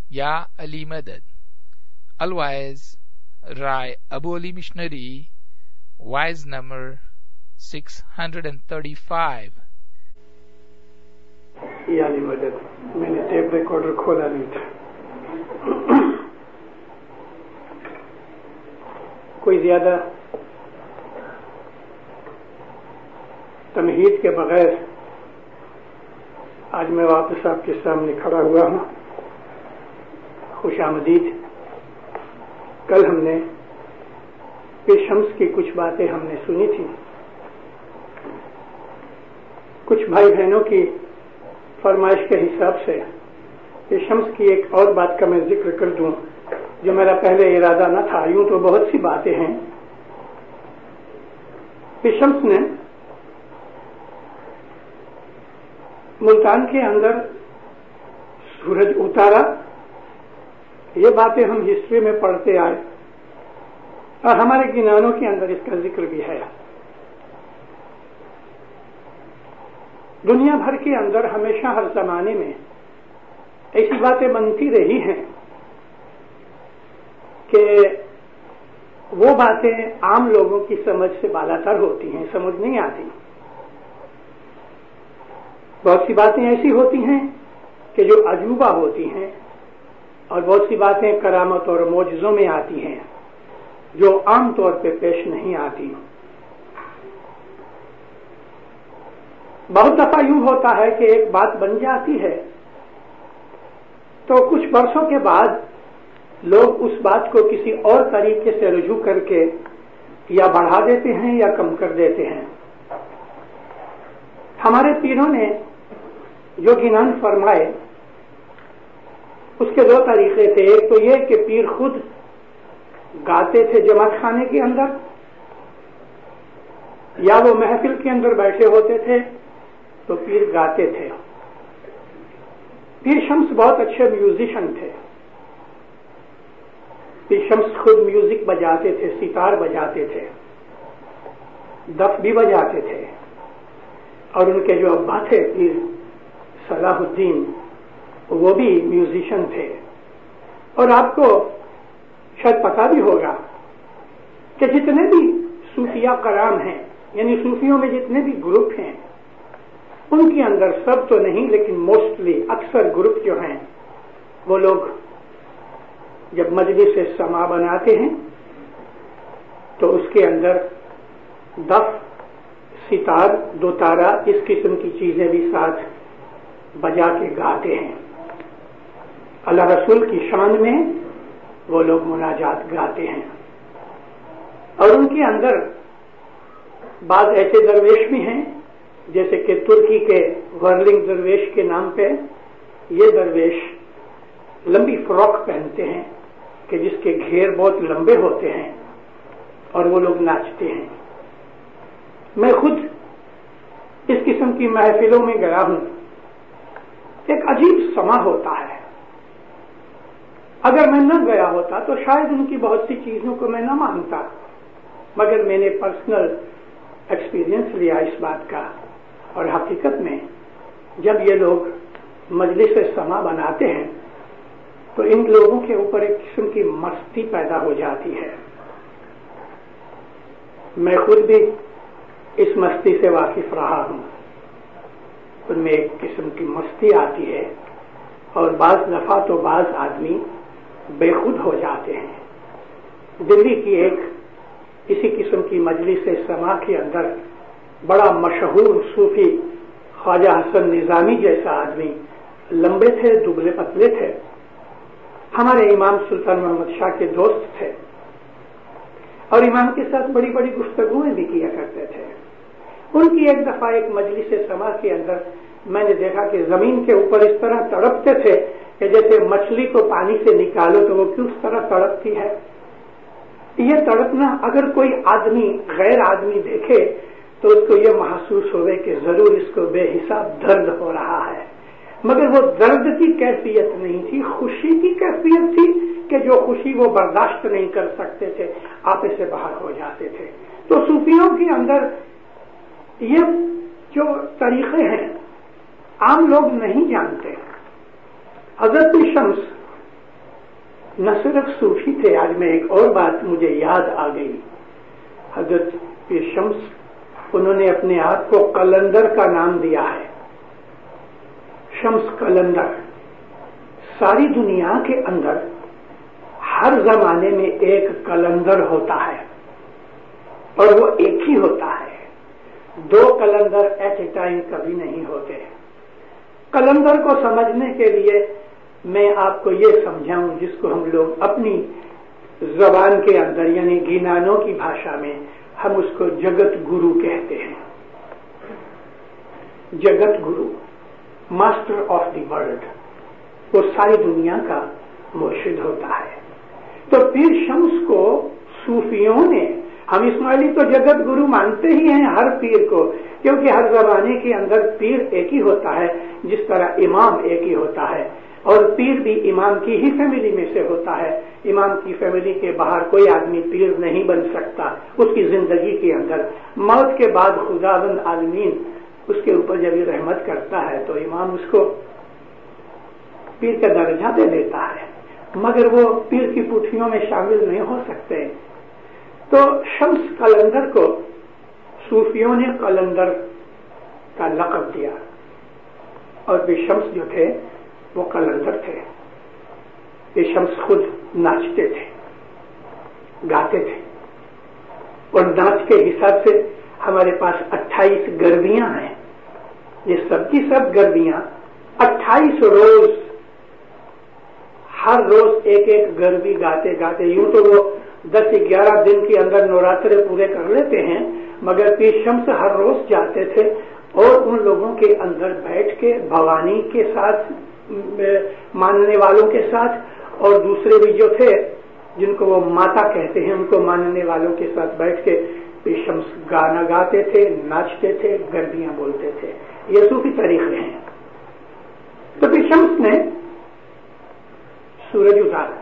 Ya Ali Madad. Otherwise, Rai Abu Ali Missionary, wise number 635. या अली मदद, मैंने tape recorder खोला नहीं था। कोई ज्यादा तमहीद के बगैर आज मैं वापस आपके सामने खड़ा हुआ हूं। खुशामदीद। कल हमने शम्स की कुछ बातें हमने सुनी थी। कुछ भाई बहनों की फरमाइश के हिसाब से शम्स की एक और बात का मैं जिक्र कर दूं, जो मेरा पहले इरादा न था। यूं तो बहुत सी बातें हैं। शम्स ने मुल्तान के अंदर सूरज उतारा, ये बातें हम हिस्ट्री में पढ़ते आए और हमारे गिनानों के अंदर इसका जिक्र भी है। दुनिया भर के अंदर हमेशा हर जमाने में ऐसी बातें बनती रही हैं कि वो बातें आम लोगों की समझ से बालातर होती हैं, समझ नहीं आती। बहुत सी बातें ऐसी होती हैं कि जो अजूबा होती हैं और बहुत सी बातें करामत और मौजज़ों में आती हैं जो आम तौर पे पेश नहीं आती। बहुत दफा यूं होता है कि एक बात बन जाती है तो कुछ वर्षों के बाद लोग उस बात को किसी और तरीके से रुजू करके या बढ़ा देते हैं या कम कर देते हैं। हमारे पीरों ने जो गिनान फरमाए उसके दो तरीके थे। एक तो ये कि पीर खुद गाते थे जमात खाने के अंदर, या वो महफिल के अंदर बैठे होते थे तो पीर गाते थे। पीर शम्स बहुत अच्छे म्यूजिशियन थे। पीर शम्स खुद म्यूजिक बजाते थे, सितार बजाते थे, दफ भी बजाते थे। और उनके जो अब्बा थे पीर सलाहुद्दीन, वो भी म्यूजिशियन थे। और आपको शायद पता भी होगा कि जितने भी सूफिया कराम हैं, यानी सूफियों में जितने भी ग्रुप हैं, उनके अंदर सब तो नहीं लेकिन मोस्टली अक्सर ग्रुप जो हैं वो लोग जब मजलिस से समा बनाते हैं तो उसके अंदर दफ, सितार, दोतारा, इस किस्म की चीजें भी साथ बजा के गाते हैं। अल्लाह रसूल की शान में वो लोग मुनाजात गाते हैं। और उनके अंदर बाद ऐसे दरवेश भी हैं, जैसे कि तुर्की के वर्लिंग दरवेश के नाम पे ये दरवेश लंबी फ्रॉक पहनते हैं कि जिसके घेर बहुत लंबे होते हैं और वो लोग नाचते हैं। मैं खुद इस किस्म की महफिलों में गया हूं। एक अजीब समा होता है। अगर मैं न गया होता तो शायद उनकी बहुत सी चीजों को मैं न मानता, मगर मैंने पर्सनल एक्सपीरियंस लिया इस बात का। और हकीकत में जब ये लोग मजलिस से समा बनाते हैं तो इन लोगों के ऊपर एक किस्म की मस्ती पैदा हो जाती है। मैं खुद भी इस मस्ती से वाकिफ रहा हूं। उनमें एक किस्म की मस्ती आती है और बाज दफा तो बाज आदमी बेखुद हो जाते हैं। दिल्ली की एक इसी किस्म की मजलिस से समा के अंदर बड़ा मशहूर सूफी ख्वाजा हसन निजामी जैसा आदमी, लंबे थे, दुबले पतले थे, हमारे इमाम सुल्तान मोहम्मद शाह के दोस्त थे और इमाम के साथ बड़ी बड़ी गुफ्तगूएं भी किया करते थे। उनकी एक दफा एक मजलिस से समा के अंदर मैंने देखा कि जमीन के ऊपर इस तरह तड़पते थे कि जैसे मछली को पानी से निकालो तो वो क्यों उस तरह तड़पती है। ये तड़पना अगर कोई आदमी गैर आदमी देखे तो उसको ये महसूस होवे कि जरूर इसको बेहिसाब दर्द हो रहा है, मगर वो दर्द की कैफियत नहीं थी, खुशी की कैफियत थी कि जो खुशी वो बर्दाश्त नहीं कर सकते थे, आपे से बाहर हो जाते थे। तो सूफियों के अंदर ये जो तरीके हैं आम लोग नहीं जानते। हजरत शम्स نہ صرف صوفی تھے. آج میں ایک اور بات مجھے یاد آ گئی. حضرت پیر شمس انہوں نے اپنے آپ کو قلندر کا نام دیا ہے. شمس قلندر. ساری دنیا کے اندر ہر زمانے میں ایک قلندر ہوتا ہے اور وہ ایک ہی ہوتا ہے. دو قلندر ایٹ اے ٹائم کبھی نہیں ہوتے. قلندر کو سمجھنے کے لیے میں آپ کو یہ سمجھاؤں جس کو ہم لوگ اپنی زبان کے اندر یعنی گینانوں کی بھاشا میں ہم اس کو جگت گرو کہتے ہیں. جگت گرو، ماسٹر آف دی ورلڈ، وہ ساری دنیا کا مرشد ہوتا ہے. تو پیر شمس کو صوفیوں نے، ہم اسماعیلی تو جگت گرو مانتے ہی ہیں ہر پیر کو، کیونکہ ہر زمانے کے اندر پیر ایک ہی ہوتا ہے جس طرح امام ایک ہی ہوتا ہے، اور پیر بھی امام کی ہی فیملی میں سے ہوتا ہے. امام کی فیملی کے باہر کوئی آدمی پیر نہیں بن سکتا. اس کی زندگی کے اندر موت کے بعد خداوند عالمین اس کے اوپر جب یہ رحمت کرتا ہے تو امام اس کو پیر کا درجہ دے دیتا ہے، مگر وہ پیر کی پٹھیوں میں شامل نہیں ہو سکتے. تو شمس قلندر کو صوفیوں نے قلندر کا لقب دیا، اور پیر شمس جو تھے وہ قلندر تھے. پیر شمس خود ناچتے تھے، گاتے تھے، اور ناچ کے حساب سے ہمارے پاس 28 گربیاں ہیں. یہ سب کی سب گربیاں 28 روز، ہر روز ایک ایک گربی گاتے گاتے، یوں تو وہ 10-11 دن کے اندر نوراترے پورے کر لیتے ہیں، مگر پیر شمس ہر روز جاتے تھے اور ان لوگوں کے اندر بیٹھ کے بھوانی کے ساتھ، ماننے والوں کے ساتھ، اور دوسرے بھی جو تھے جن کو وہ ماتا کہتے ہیں ان کو ماننے والوں کے ساتھ بیٹھ کے پیر شمس گانا گاتے تھے، ناچتے تھے، گربیاں بولتے تھے. یہ صوفی طریقے ہیں. تو پیر شمس نے سورج اتارا.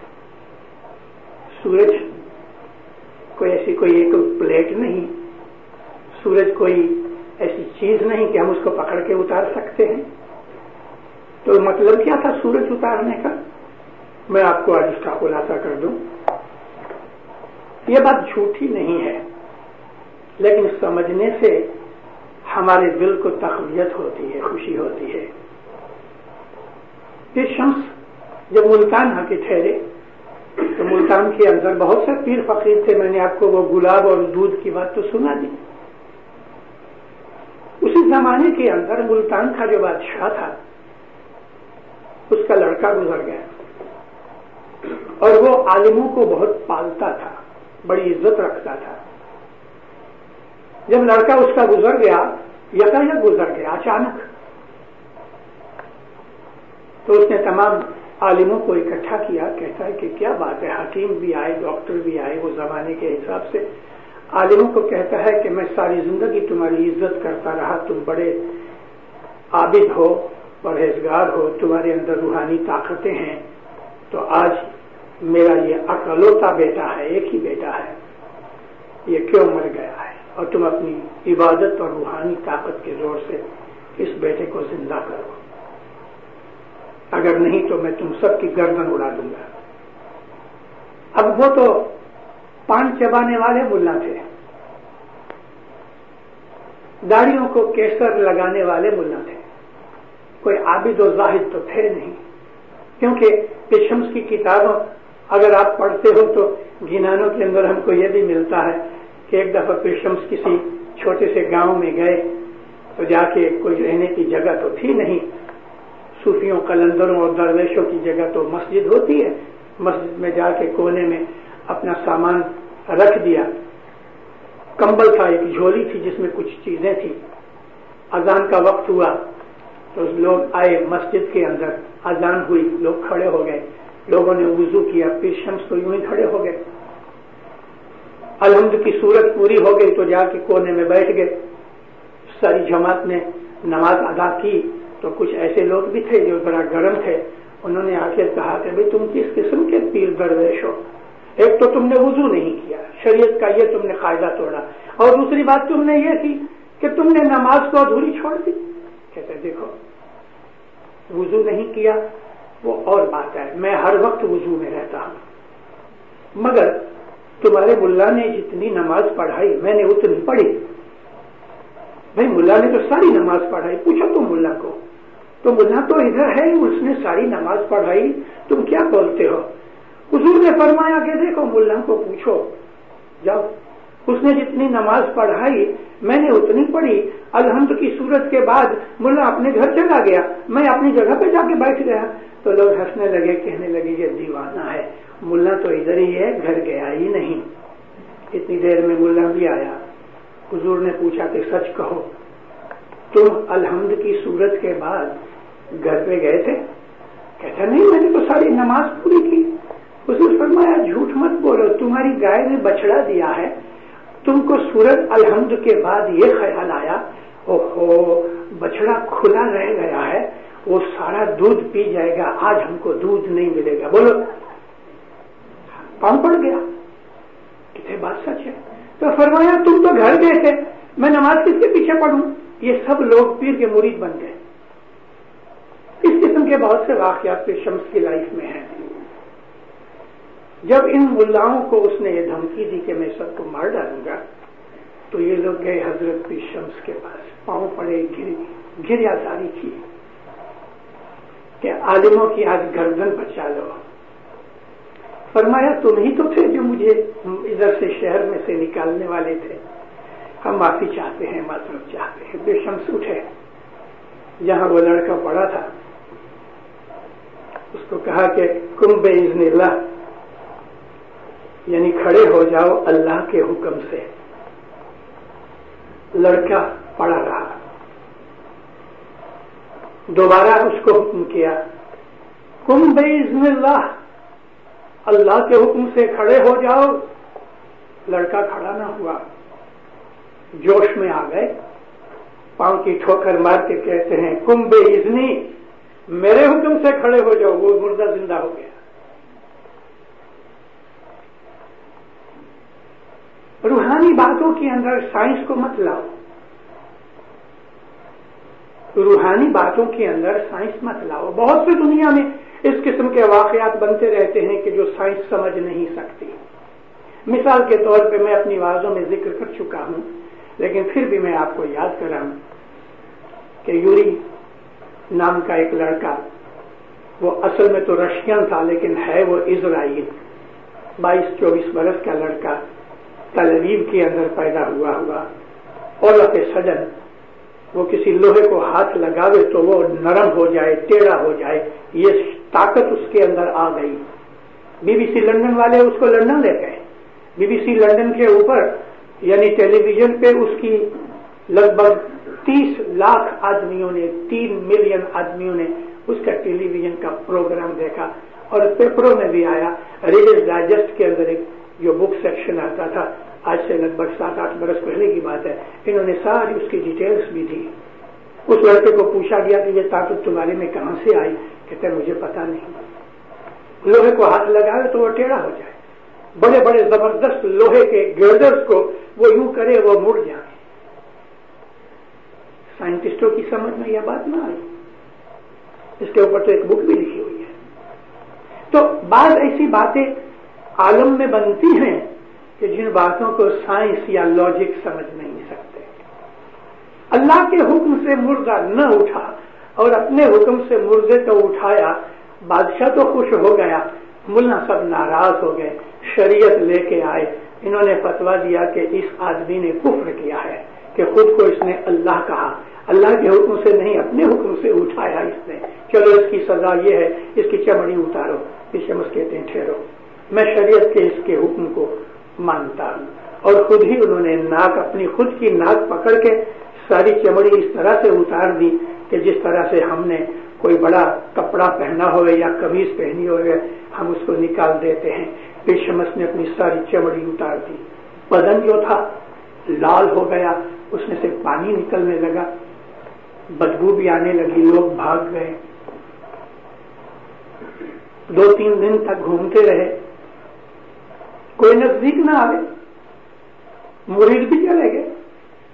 سورج کوئی ایسی کوئی ایک پلیٹ نہیں، سورج کوئی ایسی چیز نہیں کہ ہم اس کو پکڑ کے اتار سکتے ہیں. تو مطلب کیا تھا سورج اتارنے کا؟ میں آپ کو آج اس کا خلاصہ کر دوں. یہ بات جھوٹی نہیں ہے، لیکن سمجھنے سے ہمارے دل کو تقویت ہوتی ہے، خوشی ہوتی ہے. پیر شمس جب ملتان آ کے ٹھہرے تو ملتان کے اندر بہت سے پیر فقیر تھے. میں نے آپ کو وہ گلاب اور دودھ کی بات تو سنا دی. اسی زمانے کے اندر ملتان کا جو بادشاہ تھا اس کا لڑکا گزر گیا، اور وہ عالموں کو بہت پالتا تھا، بڑی عزت رکھتا تھا. جب لڑکا اس کا گزر گیا، یکایک گزر گیا اچانک، تو اس نے تمام عالموں کو اکٹھا کیا. کہتا ہے کہ کیا بات ہے، حکیم بھی آئے، ڈاکٹر بھی آئے. وہ زمانے کے حساب سے عالموں کو کہتا ہے کہ میں ساری زندگی تمہاری عزت کرتا رہا، تم بڑے عابد ہو، پرہیزگار ہو، تمہارے اندر روحانی طاقتیں ہیں، تو آج میرا یہ اکلوتا بیٹا ہے، ایک ہی بیٹا ہے، یہ کیوں مر گیا ہے، اور تم اپنی عبادت اور روحانی طاقت کے زور سے اس بیٹے کو زندہ کرو، اگر نہیں تو میں تم سب کی گردن اڑا دوں گا. اب وہ تو پان چبانے والے ملا تھے، داڑھیوں کو کیسر لگانے والے ملا تھے، کوئی عابد و زاہد تو تھے نہیں. کیونکہ پیر شمس کی کتابوں اگر آپ پڑھتے ہو تو گینانوں کے اندر ہم کو یہ بھی ملتا ہے کہ ایک دفعہ پیر شمس کسی چھوٹے سے گاؤں میں گئے تو جا کے کوئی رہنے کی جگہ تو تھی نہیں. صوفیوں، قلندروں اور درویشوں کی جگہ تو مسجد ہوتی ہے. مسجد میں جا کے کونے میں اپنا سامان رکھ دیا. کمبل تھا، ایک جھولی تھی جس میں کچھ چیزیں تھی. اذان کا وقت ہوا تو لوگ آئے مسجد کے اندر، اذان ہوئی، لوگ کھڑے ہو گئے، لوگوں نے وضو کیا. پیر شمس تو یوں ہی کھڑے ہو گئے. الحمد کی صورت پوری ہو گئی تو جا کے کونے میں بیٹھ گئے. ساری جماعت نے نماز ادا کی تو کچھ ایسے لوگ بھی تھے جو بڑا گرم تھے. انہوں نے آ کے کہا کہ بھائی تم کس قسم کے پیر درویش ہو، ایک تو تم نے وضو نہیں کیا، شریعت کا یہ تم نے قاعدہ توڑا، اور دوسری بات تم نے یہ کی کہ تم نے نماز کو ادھوری چھوڑ دی. کہتے دیکھو، وضو نہیں کیا، وہ اور بات ہے، میں ہر وقت وضو میں رہتا ہوں، مگر تمہارے ملا نے جتنی نماز پڑھائی میں نے اتنی پڑھی۔ بھائی ملا نے تو ساری نماز پڑھائی، پوچھو تم ملا کو، تو ملا تو ادھر ہے، اس نے ساری نماز پڑھائی، تم کیا بولتے ہو؟ حضور نے فرمایا کہ دیکھو ملا کو پوچھو، جاؤ، اس نے جتنی نماز پڑھائی میں نے اتنی پڑھی۔ الحمد کی صورت کے بعد ملا اپنے گھر چلا گیا، میں اپنی جگہ پہ جا کے بیٹھ گیا، تو لوگ ہنسنے لگے، کہنے لگے یہ دیوانہ ہے، ملا تو ادھر ہی ہے، گھر گیا ہی نہیں۔ اتنی دیر میں ملا بھی آیا، حضور نے پوچھا کہ سچ کہو تم الحمد کی صورت کے بعد گھر پہ گئے تھے؟ کہتا نہیں، میں نے تو ساری نماز پوری کی۔ حضور فرمایا جھوٹ مت بولو، تمہاری گائے نے بچڑا دیا ہے، تم کو سورت الحمد کے بعد یہ خیال آیا اوہو بچڑا کھلا رہ گیا ہے، وہ سارا دودھ پی جائے گا، آج ہم کو دودھ نہیں ملے گا، بولو کام پڑ گیا، کتنے بات سچ ہے۔ تو فرمایا تم تو گھر گئے تھے، میں نماز کس کے پیچھے پڑھوں؟ یہ سب لوگ پیر کے مرید بن گئے۔ اس قسم کے بہت سے واقعات پیر شمس کی لائف میں ہیں۔ جب ان ملاؤں کو اس نے یہ دھمکی دی کہ میں سب کو مار ڈالوں گا، تو یہ لوگ گئے حضرت پیر شمس کے پاس، پاؤں پڑے، گریا زاری کی کہ عالموں کی آج گردن بچا لو۔ فرمایا تم ہی تو تھے جو مجھے ادھر سے شہر میں سے نکالنے والے تھے، ہم معافی چاہتے ہیں، معذرت چاہتے ہیں۔ پیر شمس اٹھے، جہاں وہ لڑکا پڑا تھا اس کو کہا کہ کم باذن اللہ، یعنی کھڑے ہو جاؤ اللہ کے حکم سے۔ لڑکا پڑا رہا، دوبارہ اس کو حکم کیا کم باذن اللہ، اللہ کے حکم سے کھڑے ہو جاؤ۔ لڑکا کھڑا نہ ہوا، جوش میں آ گئے، پاؤں کی ٹھوکر مار کے کہتے ہیں کم باذنی، میرے حکم سے کھڑے ہو جاؤ۔ وہ مردہ زندہ ہو گیا۔ روحانی باتوں کے اندر سائنس کو مت لاؤ، روحانی باتوں کے اندر سائنس مت لاؤ۔ بہت سی دنیا میں اس قسم کے واقعات بنتے رہتے ہیں کہ جو سائنس سمجھ نہیں سکتی۔ مثال کے طور پہ میں اپنی وعظوں میں ذکر کر چکا ہوں، لیکن پھر بھی میں آپ کو یاد کراؤں کہ یوری نام کا ایک لڑکا، وہ اصل میں تو رشین تھا لیکن ہے وہ اسرائیل، 22-24 برس کا لڑکا، تل ابیب کے اندر پیدا ہوا، اور سڈن وہ کسی لوہے کو ہاتھ لگاوے تو وہ نرم ہو جائے، ٹیڑھا ہو جائے، یہ طاقت اس کے اندر آ گئی۔ BBC لندن والے اس کو لندن لے گئے، BBC لندن کے اوپر یعنی ٹیلی ویژن پہ اس کی لگ بھگ 30 لاکھ آدمیوں نے، 3 ملین آدمیوں نے اس کا ٹیلی ویژن کا پروگرام دیکھا، اور پیپروں میں بھی آیا۔ ریڈرز ڈائجسٹ کے اندر ایک جو بک سیکشن آتا تھا، آج سے لگ بھگ 7-8 برس پہلے کی بات ہے، انہوں نے ساری اس کی ڈیٹیلز بھی دی۔ اس لڑکے کو پوچھا گیا کہ یہ طاقت تمہارے میں کہاں سے آئی؟ کہتے ہیں مجھے پتا نہیں۔ لوہے کو ہاتھ لگائے تو وہ ٹیڑھا ہو جائے، بڑے بڑے زبردست لوہے کے گرڈرز کو وہ یوں کرے وہ مڑ جائے۔ سائنٹسٹوں کی سمجھ میں یہ بات نہ آئی، اس کے اوپر تو ایک بک بھی لکھی ہوئی ہے۔ تو بعض ایسی باتیں عالم میں بنتی ہیں کہ جن باتوں کو سائنس یا لاجک سمجھ نہیں سکتے۔ اللہ کے حکم سے مردہ نہ اٹھا اور اپنے حکم سے مردے کو اٹھایا، بادشاہ تو خوش ہو گیا، ملا سب ناراض ہو گئے، شریعت لے کے آئے، انہوں نے فتویٰ دیا کہ اس آدمی نے کفر کیا ہے کہ خود کو اس نے اللہ کہا، اللہ کے حکم سے نہیں اپنے حکم سے اٹھایا اس نے، چلو اس کی سزا یہ ہے، اس کی چمڑی اتارو۔ شمس کہتے ہیں ٹھہرو، میں شریعت کے اس کے حکم کو مانتا ہوں، اور خود ہی انہوں نے ناک، اپنی خود کی ناک پکڑ کے ساری چمڑی اس طرح سے اتار دی کہ جس طرح سے ہم نے کوئی بڑا کپڑا پہنا ہوئے یا قمیض پہنی ہوئے ہم اس کو نکال دیتے ہیں۔ پھر شمس نے اپنی ساری چمڑی اتار دی، بدن جو تھا لال ہو گیا، اس میں سے پانی نکلنے لگا، بدبو بھی آنے لگی، لوگ بھاگ گئے۔ 2-3 دن تک گھومتے رہے، کوئی نزدیک نہ آئے، مرید بھی چلے گئے۔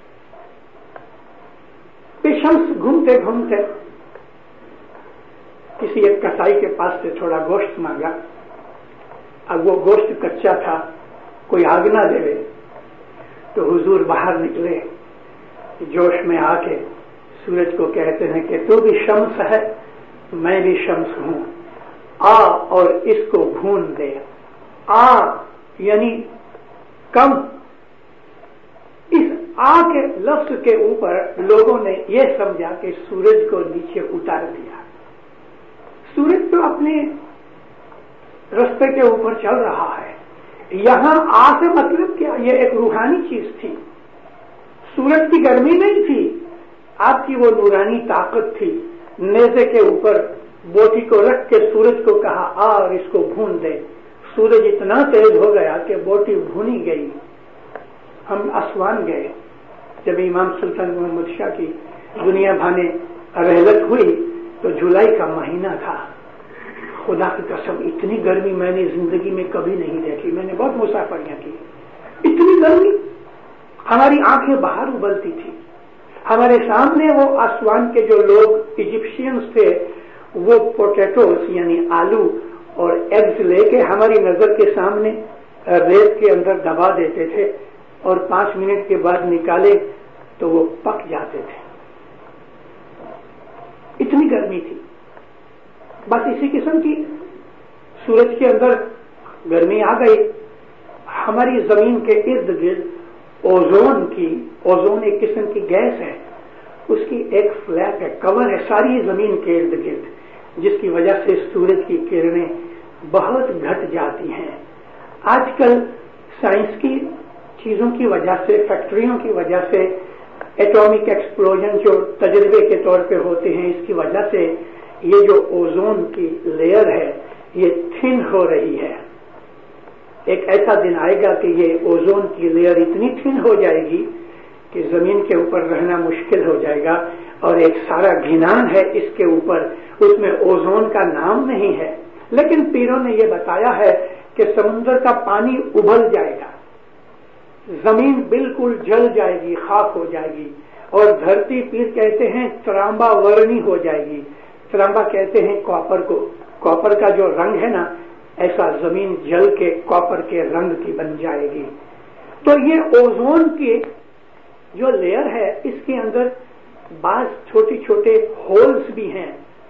پھر شمس گھومتے گھومتے किसी एक कसाई के पास से थोड़ा गोश्त मांगा। अब वो गोश्त कच्चा था, कोई आग ना देवे, तो हुजूर बाहर निकले, जोश में आके सूरज को कहते हैं कि तू भी शम्स है, मैं भी शम्स हूं, आ और इसको भून दे। आ यानी कम। इस आ के लफ्ज के ऊपर लोगों ने यह समझा कि सूरज को नीचे उतार दिया। सूरज तो अपने रास्ते के ऊपर चल रहा है। यहां आ से मतलब क्या? यह एक रूहानी चीज थी। सूरज की गर्मी नहीं थी, आपकी वो नूरानी ताकत थी। नेज़े के ऊपर बोटी को रख के सूरज को कहा आ और इसको भून दे। सूरज इतना तेज हो गया कि बोटी भूनी गई। हम आसमान गए। जब इमाम सुल्तान मोहम्मद शाह की दुनिया भाने रहलत हुई तो जुलाई का महीना था। खुदा की कसम इतनी गर्मी मैंने जिंदगी में कभी नहीं देखी। मैंने बहुत मुसाफरियां की, इतनी गर्मी, हमारी आंखें बाहर उबलती थी। हमारे सामने वो आसमान के जो लोग इजिप्शियंस थे वो पोटैटोस यानी आलू और एग्स लेके हमारी नजर के सामने रेत के अंदर दबा देते थे और 5 मिनट के बाद निकाले तो वो पक जाते थे। इतनी गर्मी थी। बस इसी किस्म की सूरज के अंदर गर्मी आ गई। हमारी जमीन के इर्द गिर्द ओजोन एक किस्म की गैस है, उसकी एक फ्लैप है, कवर है सारी जमीन के इर्द गिर्द, जिसकी वजह से सूरज की किरणें बहुत घट जाती हैं। आजकल साइंस की चीजों की वजह से, फैक्ट्रियों की वजह से, एटॉमिक एक्सप्लोजन जो तजर्बे के तौर पे होते हैं, इसकी वजह से ये जो ओजोन की लेयर है ये थिन हो रही है। एक ऐसा दिन आएगा कि ये ओजोन की लेयर इतनी थिन हो जाएगी कि जमीन के ऊपर रहना मुश्किल हो जाएगा। और एक सारा घिनान है इसके ऊपर, उसमें ओजोन का नाम नहीं है। लेकिन पीरों ने यह बताया है कि समुद्र का पानी उबल जाएगा, जमीन बिल्कुल जल जाएगी, खाक हो जाएगी और धरती पीर कहते हैं त्रांबा वर्णी हो जाएगी। त्रांबा कहते हैं कॉपर को। कॉपर का जो रंग है ना, ऐसा जमीन जल के कॉपर के रंग की बन जाएगी। तो ये ओजोन की जो लेयर है इसके अंदर बाज छोटे छोटे होल्स भी हैं।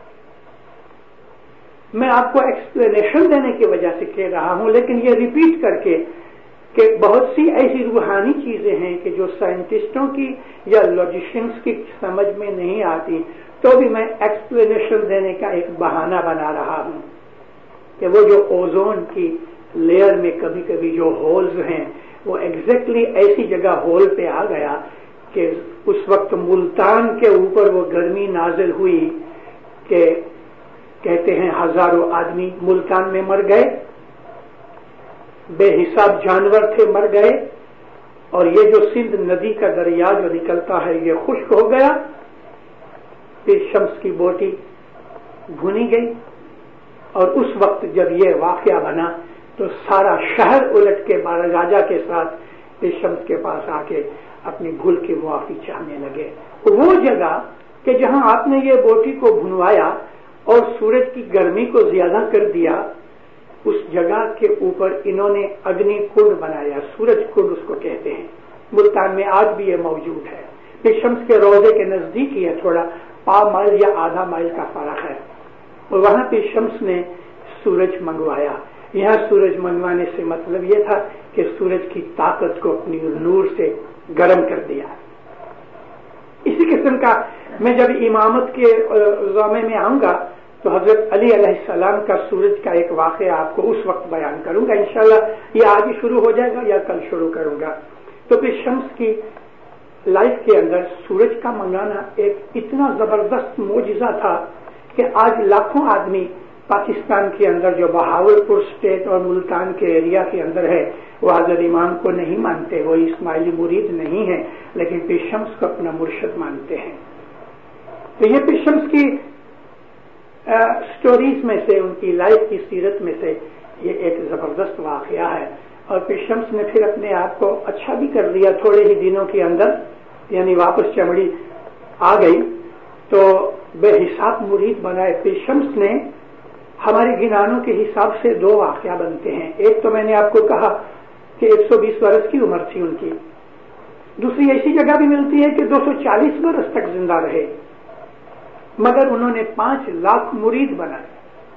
मैं आपको एक्सप्लेनेशन देने की वजह से कह रहा हूं, लेकिन ये रिपीट करके कि बहुत सी ऐसी रूहानी चीजें हैं कि जो साइंटिस्टों की या लॉजिशियंस की समझ में नहीं आती, तो भी मैं एक्सप्लेनेशन देने का एक बहाना बना रहा हूं कि वो जो ओजोन की लेयर में कभी कभी जो होल्स हैं वो एग्जैक्टली ऐसी जगह होल पे आ गया कि उस वक्त मुल्तान के ऊपर वो गर्मी नाजिल हुई कि कहते हैं हजारों आदमी मुल्तान में मर गए, बेहिसाब जानवर थे मर गए, और ये जो सिंध नदी का दरिया जो निकलता है ये खुश्क हो गया। फिर शम्स की बोटी भुनी गई और उस वक्त जब ये वाकया बना तो सारा शहर उलट के राजा के साथ फिर शम्स के पास आके अपनी भूल की मुआफी चाहने लगे। वो जगह कि जहां आपने ये बोटी को भुनवाया और सूरज की गर्मी को ज्यादा कर दिया, उस जगह के ऊपर इन्होंने अग्नि कुंड बनाया, सूरज कुंड उसको कहते हैं। मुल्तान में आज भी ये मौजूद है। फिर शम्स के रोजे के नजदीक ही है, थोड़ा 5 माइल या आधा माइल का फर्क है। और वहां पे शम्स ने सूरज मंगवाया। यहां सूरज मंगवाने से मतलब यह था कि सूरज की ताकत को अपनी नूर से गर्म कर दिया। इसी किस्म का मैं जब इमामत के ज़ामे में आऊंगा तो हजरत अली अलैहिस्सलाम का सूरज का एक वाक़या आपको उस वक्त बयान करूंगा। इंशाल्लाह ये आज ही शुरू हो जाएगा या कल शुरू करूंगा। तो फिर शम्स की लाइफ के अंदर सूरज का मंगाना एक इतना जबरदस्त मोजिजा था कि आज लाखों आदमी पाकिस्तान के अंदर जो बहावलपुर स्टेट और मुल्तान के एरिया के अंदर है वो हज़रत इमाम को नहीं मानते, वो इस्माइली मुरीद नहीं है, लेकिन पीर शम्स को अपना मुर्शिद मानते हैं। तो ये पीर शम्स की स्टोरीज में से, उनकी लाइफ की सीरत में से ये एक जबरदस्त वाकया है। और पीर शम्स ने फिर अपने आप को अच्छा भी कर लिया थोड़े ही दिनों के अंदर, यानी वापस चमड़ी आ गई। तो بے حساب مرید بنائے. پیر شمس نے ہمارے گنانوں کے حساب سے 2 واقعہ بنتے ہیں. ایک تو میں نے آپ کو کہا کہ 120 برس کی عمر تھی ان کی. دوسری ایسی جگہ بھی ملتی ہے کہ 240 برس تک زندہ رہے، مگر انہوں نے 5 لاکھ مرید بنائے.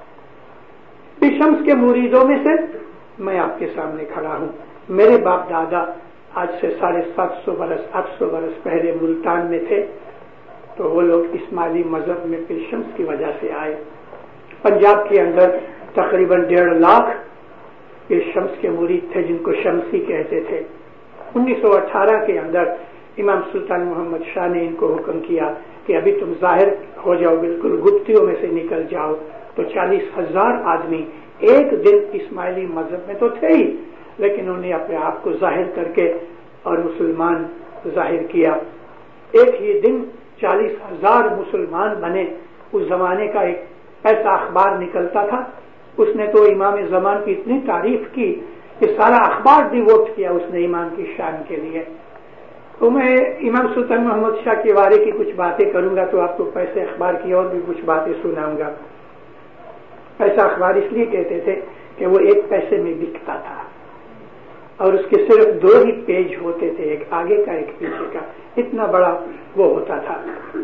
پیر شمس کے مریدوں میں سے میں آپ کے سامنے کھڑا ہوں. میرے باپ دادا آج سے 750 برس 800 برس پہلے ملتان میں تھے، تو وہ لوگ اسماعیلی مذہب میں پیر شمس کی وجہ سے آئے. پنجاب کے اندر تقریباً 1.5 لاکھ پیر شمس کے مرید تھے جن کو شمسی کہتے تھے. 1918 کے اندر امام سلطان محمد شاہ نے ان کو حکم کیا کہ ابھی تم ظاہر ہو جاؤ، بالکل گپتیوں میں سے نکل جاؤ. تو 40,000 آدمی ایک دن اسماعیلی مذہب میں تو تھے ہی، لیکن انہوں نے اپنے آپ کو ظاہر کر کے اور مسلمان ظاہر کیا. ایک ہی دن 40,000 مسلمان بنے. اس زمانے کا ایک ایسا اخبار نکلتا تھا، اس نے تو امام زمان کی اتنی تعریف کی کہ سارا اخبار ڈیووٹ کیا اس نے امام کی شان کے لیے. تو میں امام سلطان محمد شاہ کے بارے کی کچھ باتیں کروں گا تو آپ کو پیسے اخبار کی اور بھی کچھ باتیں سناؤں گا. پیسہ اخبار اس لیے کہتے تھے کہ وہ 1 پیسے میں بکتا تھا اور اس کے صرف 2 ہی پیج ہوتے تھے، ایک آگے کا ایک پیچھے کا. اتنا بڑا وہ ہوتا تھا.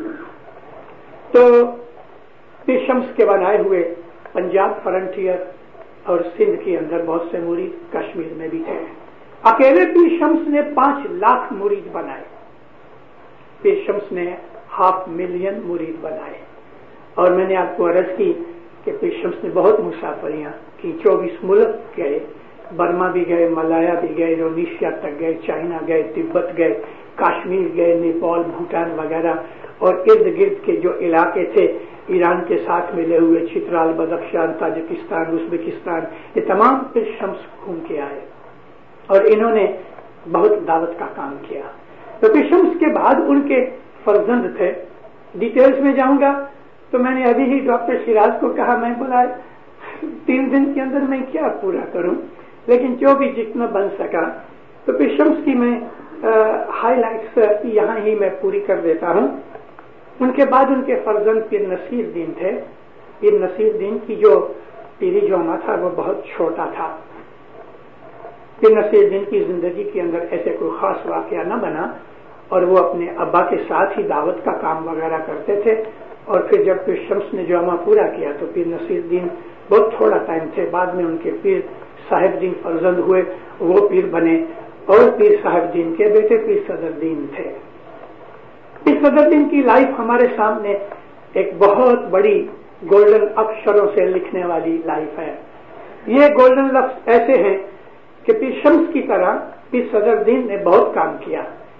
تو پیر شمس کے بنائے ہوئے پنجاب فرنٹیئر اور سندھ کے اندر بہت سے مرید کشمیر میں بھی تھے. اکیلے پیر شمس نے 5 لاکھ مرید بنائے. پیر شمس نے 500,000 مرید بنائے. اور میں نے آپ کو عرض کی کہ پیر شمس نے بہت مسافریاں کی. 24 ملک گئے، برما بھی گئے، ملایا بھی گئے، انڈونیشیا تک گئے، چائنا گئے، تبت گئے، کاشمیر گئے، نیپال، بھوٹان وغیرہ، اور ارد گرد کے جو علاقے تھے ایران کے ساتھ ملے ہوئے، چترال، بدخشان، تاجکستان، ازبکستان، یہ تمام پیر شمس گھوم کے آئے اور انہوں نے بہت دعوت کا کام کیا. تو پیر شمس کے بعد ان کے فرزند تھے. ڈیٹیلز میں جاؤں گا تو میں نے ابھی ہی ڈاکٹر شیراز کو کہا، میں بولا 3 دن کے اندر میں کیا پورا کروں، لیکن جو بھی جتنا بن سکا. تو پیر شمس کی میں ہائی لائٹس یہاں ہی میں پوری کر دیتا ہوں. ان کے بعد ان کے فرزند پیر نصیر دین تھے. پیر نصیر دین کی جو پیری جوما تھا وہ بہت چھوٹا تھا. پیر نصیر دین کی زندگی کے اندر ایسے کوئی خاص واقعہ نہ بنا اور وہ اپنے ابا کے ساتھ ہی دعوت کا کام وغیرہ کرتے تھے. اور پھر جب پیر شمس نے جوما پورا کیا تو پیر نصیر دین بہت تھوڑا ٹائم تھے. بعد میں ان کے پیر صاحب دین فرزند ہوئے، وہ پیر بنے، اور پیر صاحب دین کے بیٹے پیر صدر دین تھے. پیر صدر دین کی لائف ہمارے سامنے ایک بہت بڑی گولڈن اکشروں سے لکھنے والی لائف ہے. یہ گولڈن لفظ ایسے ہیں کہ پیر شمس کی طرح پیر صدر دین نے بہت کام کیا.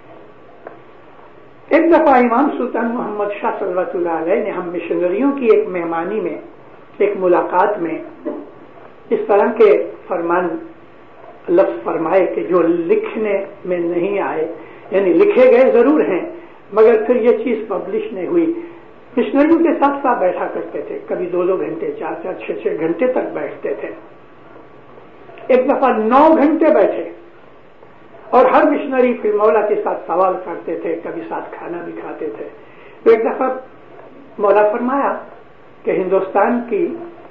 ایک دفعہ امام سلطان محمد شاہ صلوات اللہ علیہ نے ہم مشنریوں کی ایک مہمانی میں، ایک ملاقات میں اس طرح کے فرمان لفظ فرمائے کہ جو لکھنے میں نہیں آئے، یعنی لکھے گئے ضرور ہیں مگر پھر یہ چیز پبلش نہیں ہوئی. مشنریوں کے ساتھ ساتھ بیٹھا کرتے تھے، کبھی 2 گھنٹے، 4 6 گھنٹے تک بیٹھتے تھے. ایک دفعہ 9 گھنٹے بیٹھے اور ہر مشنری پھر مولا کے ساتھ سوال کرتے تھے، کبھی ساتھ کھانا بھی کھاتے تھے. تو ایک دفعہ مولا فرمایا کہ ہندوستان کی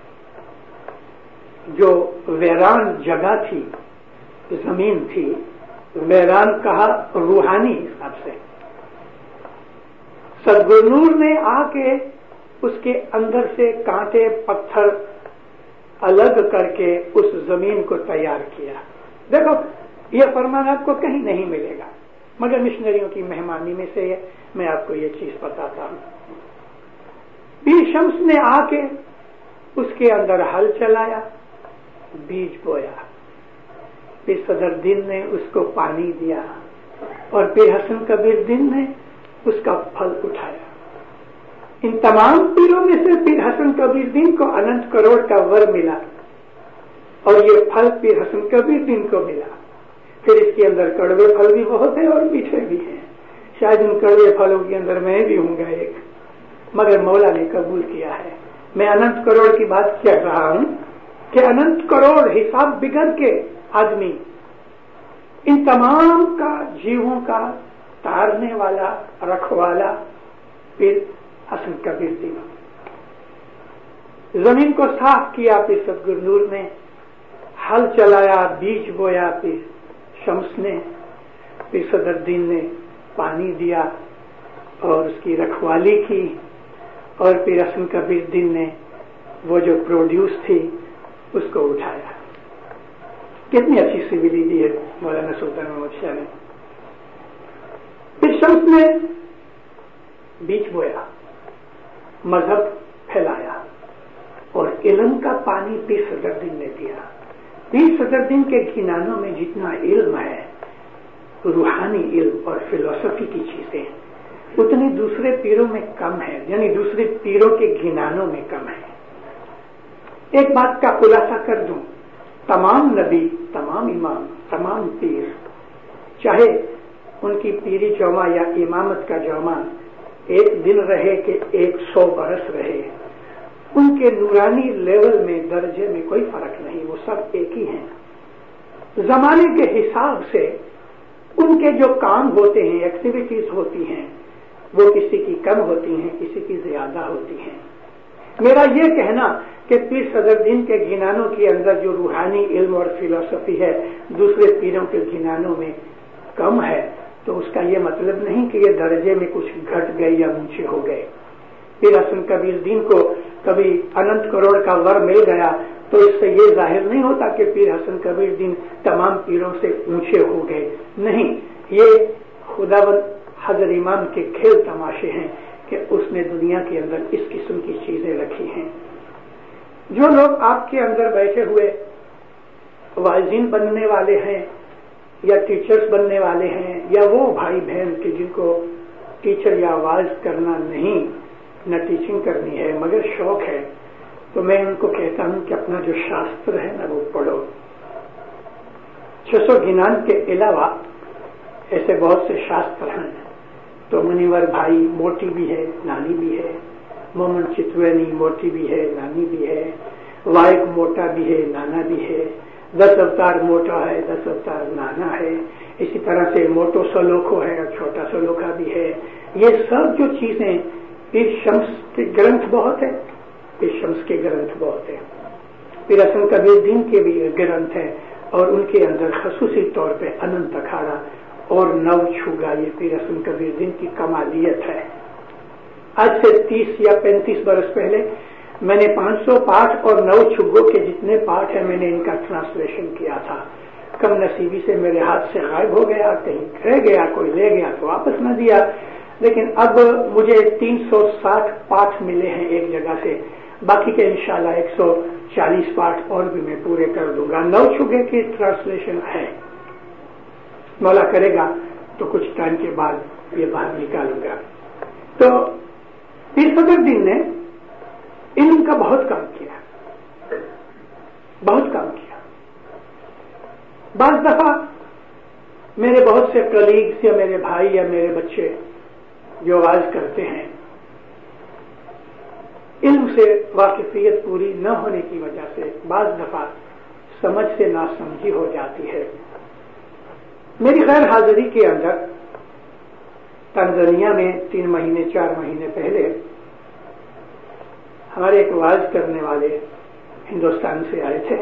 جو ویران جگہ تھی، زمین تھی، ویران کہا روحانی حساب سے، سدگرو نے آ کے اس کے اندر سے کانٹے پتھر الگ کر کے اس زمین کو تیار کیا. دیکھو یہ فرمان آپ کو کہیں نہیں ملے گا مگر مشنریوں کی مہمانی میں سے میں آپ کو یہ چیز بتاتا ہوں. پیر شمس نے آ کے اس کے اندر ہل چلایا، بیج بویا. پیر صدر دین نے اس کو پانی دیا اور پیر حسن کبیر دین نے اس کا پھل اٹھایا. ان تمام پیروں میں سے پیر حسن کبیر دین کو اننت کروڑ کا ور ملا اور یہ پھل پیر حسن کبیر دین کو ملا. پھر اس کے اندر کڑوے پھل بھی بہت ہیں اور میٹھے بھی ہیں. شاید ان کڑوے پھلوں کے اندر میں بھی ہوں گا ایک، مگر مولا نے قبول کیا ہے. میں اننت کروڑ کی بات کہہ رہا ہوں کہ اننت کروڑ حساب بگڑ کے آدمی ان تمام کا جیووں کا تارنے والا، رکھوالا پیر हसन कबीर दिन। जमीन को साफ किया पीर सदगुरु नूर ने, हल चलाया, बीज बोया पीर शम्स ने, पीर सदरुद्दीन ने पानी दिया और उसकी रखवाली की, और पीर हसन कबीर दिन ने वो जो प्रोड्यूस थी उसको उठाया। कितनी अच्छी सिविली दी है मौलाना सुल्तान महमूद शाह ने। पीर शम्स ने बीज बोया, मजहब फैलाया, और इल्म का पानी पीर सदरुद्दीन ने दिया। पीर सदरुद्दीन के घिनानों में जितना इल्म है, रूहानी इल्म और फिलोसफी की चीजें, उतनी दूसरे पीरों में कम है, यानी दूसरे पीरों के घिनानों में कम है। एक बात का खुलासा कर दूं, तमाम नबी, तमाम इमाम, तमाम पीर, चाहे उनकी पीरी जौमा या इमामत का जौमा एक दिन रहे कि 100 बरस रहे, उनके नूरानी लेवल में, दर्जे में कोई फर्क नहीं, वो सब एक ही हैं। जमाने के हिसाब से उनके जो काम होते हैं, एक्टिविटीज होती हैं, वो किसी की कम होती हैं, किसी की ज्यादा होती हैं। मेरा ये कहना कि पीर सदरुद्दीन के घिनानों के अंदर जो रूहानी इल्म और फिलोसफी है दूसरे पीरों के घिनानों में कम है, तो उसका ये मतलब नहीं कि ये दर्जे में कुछ घट गए या ऊंचे हो गए। पीर हसन कबीर दिन को कभी अनंत करोड़ का वर मिल गया तो इससे ये जाहिर नहीं होता कि पीर हसन कबीर दिन तमाम पीरों से ऊंचे हो गए। नहीं, ये खुदावंद हजर इमाम के खेल तमाशे हैं कि उसने दुनिया के अंदर इस किस्म की चीजें रखी हैं। जो लोग आपके अंदर बैठे हुए वाइज़ीन बनने वाले हैं या टीचर्स बनने वाले हैं, या वो भाई बहन के जिनको टीचर या वाइज करना नहीं, न टीचिंग करनी है मगर शौक है, तो मैं उनको कहता हूं कि अपना जो शास्त्र है ना वो पढ़ो। 600 घिनान के अलावा ऐसे बहुत से शास्त्र हैं। तो मुनिवर भाई मोटी भी है, नानी भी है, मोमन चितवैनी मोटी भी है, नानी भी है, वाइक मोटा भी है, नाना भी है, 10 अवतार मोटा है, 10 अवतार नाना है, इसी तरह से मोटो सलोखो है और छोटा सलोखा भी है। ये सब जो चीजें, पीर शम्स के ग्रंथ बहुत है, पीर शम्स के ग्रंथ बहुत है, पीर हसन कबीर दिन के भी ग्रंथ है, और उनके अंदर खसूसी तौर पे अनंत अखाड़ा और नव छुगा, ये पीर हसन कबीर दिन की कमालियत है। आज से 30 या 35 बरस पहले मैंने 500 पाठ और 9 छुग्गों के जितने पाठ है मैंने इनका ट्रांसलेशन किया था। कम नसीबी से मेरे हाथ से गायब हो गया, कहीं रह गया, कोई ले गया तो वापस न दिया, लेकिन अब मुझे 360 पाठ मिले हैं एक जगह से। बाकी के इंशाल्लाह 140 पाठ और भी मैं पूरे कर दूंगा। 9 छुग्गे की ट्रांसलेशन है, मौला करेगा तो कुछ टाइम के बाद ये बाहर निकालूंगा। तो पीर सदरुद्दीन ने इल्म का बहुत काम किया, बहुत काम किया। बाज़ दफा मेरे बहुत से कलीग्स या मेरे भाई या मेरे बच्चे जो आवाज करते हैं, इल्म से वाकिफियत पूरी न होने की वजह से बाज़ दफा समझ से नासमझी हो जाती है। मेरी गैर हाजिरी के अंदर तंजानिया में 3 महीने 4 महीने पहले हमारे एक वाज करने वाले हिंदुस्तान से आए थे,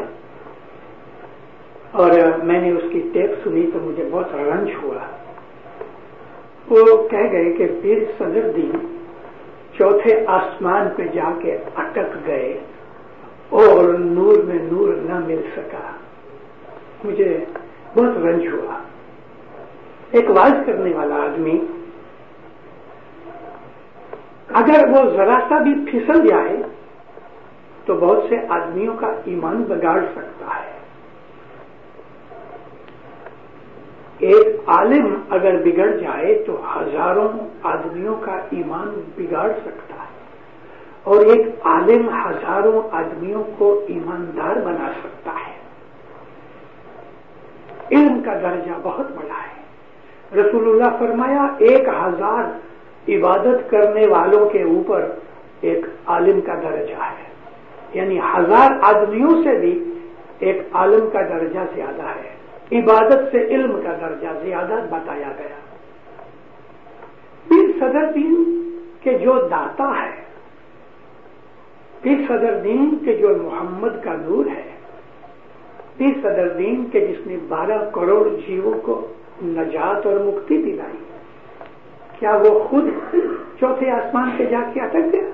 और मैंने उसकी टेप सुनी तो मुझे बहुत रंज हुआ। वो कह गए कि पीर सदरुद्दीन 4थे आसमान पे जाके अटक गए और नूर में नूर न मिल सका। मुझे बहुत रंज हुआ। एक वाज करने वाला आदमी अगर वो जरा सा भी फिसल जाए तो बहुत से आदमियों का ईमान बिगाड़ सकता है। एक आलिम अगर बिगड़ जाए तो हजारों आदमियों का ईमान बिगाड़ सकता है, और एक आलिम हजारों आदमियों को ईमानदार बना सकता है। इल्म का दर्जा बहुत बड़ा है। रसूलुल्लाह फरमाया 1000 इबादत करने वालों के ऊपर एक आलिम का दर्जा है, यानी 1000 आदमियों से भी एक आलिम का दर्जा ज्यादा है। इबादत से इल्म का दर्जा ज्यादा बताया गया। पीर सदरुद्दीन کہ جو داتا ہے، پیر صدر دین کے جو محمد کا نور ہے، پیر صدر دین کے جس نے 12 کروڑ جیووں کو نجات اور مکتی دلائی، کیا وہ خود چوتھے آسمان پہ جا کے اٹک گیا؟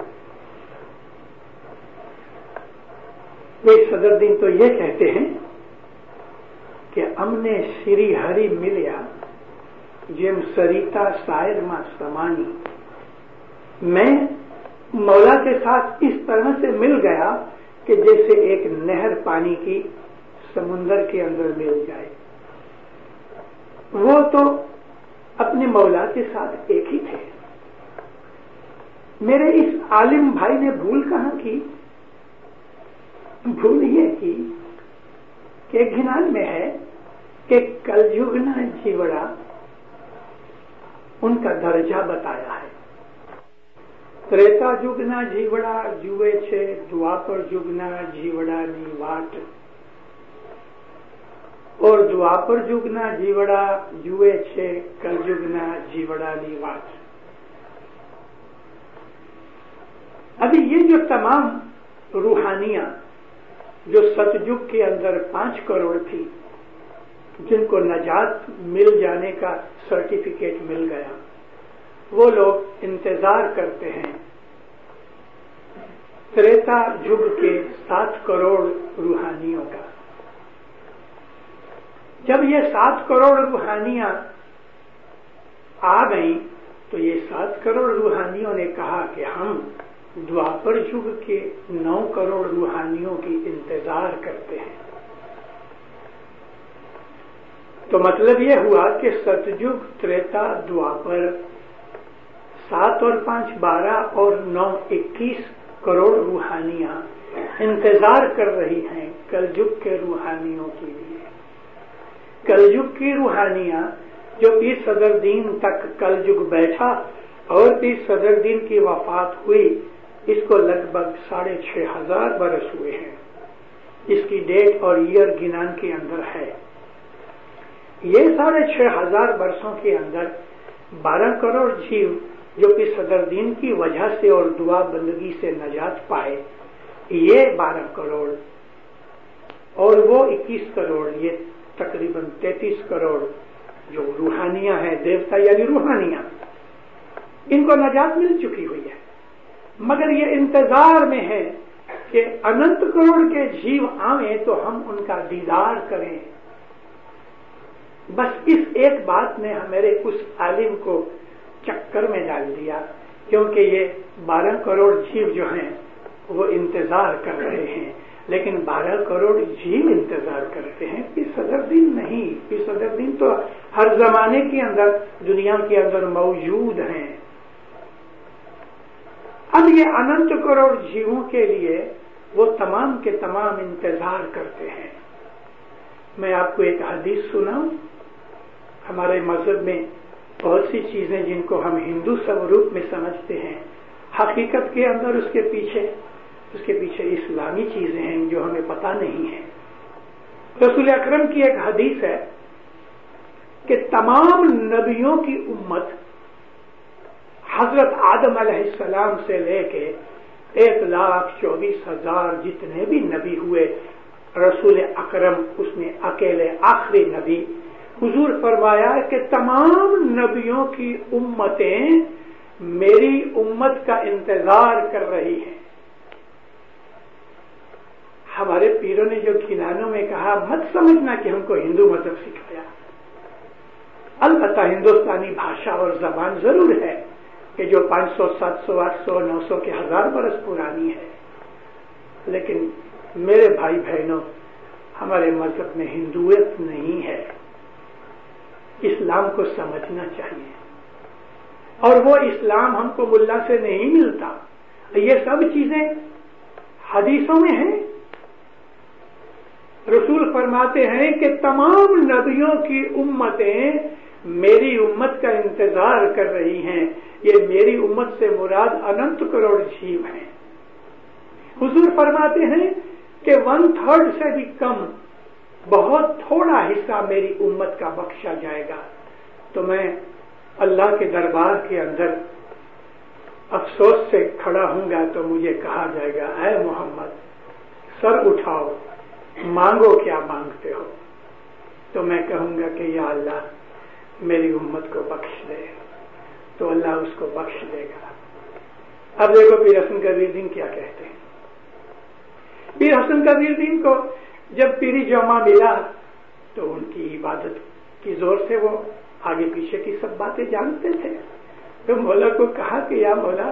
پیر صدر دین تو یہ کہتے ہیں کہ امنے سری ہری ملیا جم سریتا سائر ماں سمانی، میں مولا کے ساتھ اس طرح سے مل گیا کہ جیسے ایک نہر پانی کی سمندر کے اندر مل جائے۔ وہ تو اپنے مولا کے ساتھ ایک ہی تھے۔ میرے اس عالم بھائی نے بھول کہاں کی؟ بھول یہ کی کہ گھنان میں ہے کہ کلجگنا جیوڑا ان کا درجہ بتایا ہے۔ ત્રેતા યુગના જીવડા જુએ છે દ્વાપર યુગના જીવડાની વાટ, और द्वापर युगना जीवड़ा जुए छे कलयुगना जीवड़ानी वाट। अभी ये जो तमाम रूहानियां जो सतयुग के अंदर 5 करोड़ थी, जिनको नजात मिल जाने का सर्टिफिकेट मिल गया, वो लोग इंतजार करते हैं त्रेता युग के 7 करोड़ रूहानियों का। जब ये 7 करोड़ रूहानियां आ गई तो ये 7 करोड़ रूहानियों ने कहा कि हम द्वापर युग के 9 करोड़ रूहानियों की इंतजार करते हैं। तो मतलब ये हुआ कि सतयुग, त्रेता, द्वापर 7 और 5 12 और 9 21 करोड़ रूहानियां इंतजार कर रही हैं कलयुग के रूहानियों के लिए। कलयुग की रूहानियां जो पीर सदर दीन तक कलयुग बैठा और पीर सदर दीन की वफात हुई, इसको लगभग 6500 बरस हुए हैं। इसकी डेट और ईयर गिनान के अंदर है। ये 6500 वर्षों के अंदर 12 करोड़ जीव जो कि सदर दीन की वजह से और दुआ बंदगी से नजात पाए, ये 12 करोड़ और वो 21 करोड़, ये तकरीबन 33 करोड़ जो रूहानियां हैं, देवता यानी रूहानियां, इनको नजात मिल चुकी हुई है। मगर ये इंतजार में है कि अनंत करोड़ के जीव आवे तो हम उनका दीदार करें। बस इस एक बात ने हमारे उस आलिम को चक्कर में डाल दिया, क्योंकि ये 12 करोड़ जीव जो हैं वो इंतजार कर रहे हैं, लेकिन 12 करोड़ जीव इंतजार करते हैं कि सदर दिन नहीं। कि सदर दिन तो हर जमाने के अंदर दुनिया के अंदर मौजूद हैं। अब ये अनंत करोड़ जीवों के लिए वो तमाम के तमाम इंतजार करते हैं। मैं आपको एक हदीस सुनाऊं। हमारे मजहब में बहुत सी चीजें जिनको हम हिंदू स्वरूप में समझते हैं, हकीकत के अंदर उसके पीछे इस्लामी चीजें हैं जो हमें पता नहीं है। रसूल अकरम की एक हदीस है कि तमाम नबियों की उम्मत हजरत आदम अलैहिस्सलाम से लेके 1,24,000 जितने भी नबी हुए, रसूल अकरम उसमें अकेले आखिरी नबी। हुजूर फरमाया कि तमाम नबियों की उम्मतें मेरी उम्मत का इंतजार कर रही हैं। हमारे पीरों ने जो खिलानों में कहा, मत समझना कि हमको हिंदू मजहब सिखाया। अलबत्ता हिंदुस्तानी भाषा और जबान जरूर है कि जो 500, 700, 800, 900 के 1000 बरस पुरानी है, लेकिन मेरे भाई बहनों, हमारे मजहब में हिंदुयत नहीं है। इस्लाम को समझना चाहिए, और वो इस्लाम हमको मुल्ला से नहीं मिलता। ये सब चीजें हदीसों में हैं। रसूल फरमाते हैं कि तमाम नबियों की उम्मतें मेरी उम्मत का इंतजार कर रही हैं। ये मेरी उम्मत से मुराद अनंत करोड़ जीव हैं। हुजूर फरमाते हैं कि 1/3 से भी कम, बहुत थोड़ा हिस्सा मेरी उम्मत का बख्शा जाएगा। तो मैं अल्लाह के दरबार के अंदर افسوس سے کھڑا ہوں گا تو مجھے کہا جائے گا اے محمد سر اٹھاؤ، مانگو کیا مانگتے ہو؟ تو میں کہوں گا کہ یا اللہ میری امت کو بخش دے، تو اللہ اس کو بخش دے گا۔ اب دیکھو پیر حسن کبیر دین کیا کہتے ہیں۔ پیر حسن کبیر دین کو جب پیری جمع ملا تو ان کی عبادت کی زور سے وہ آگے پیچھے کی سب باتیں جانتے تھے، تو مولا کو کہا کہ یا مولا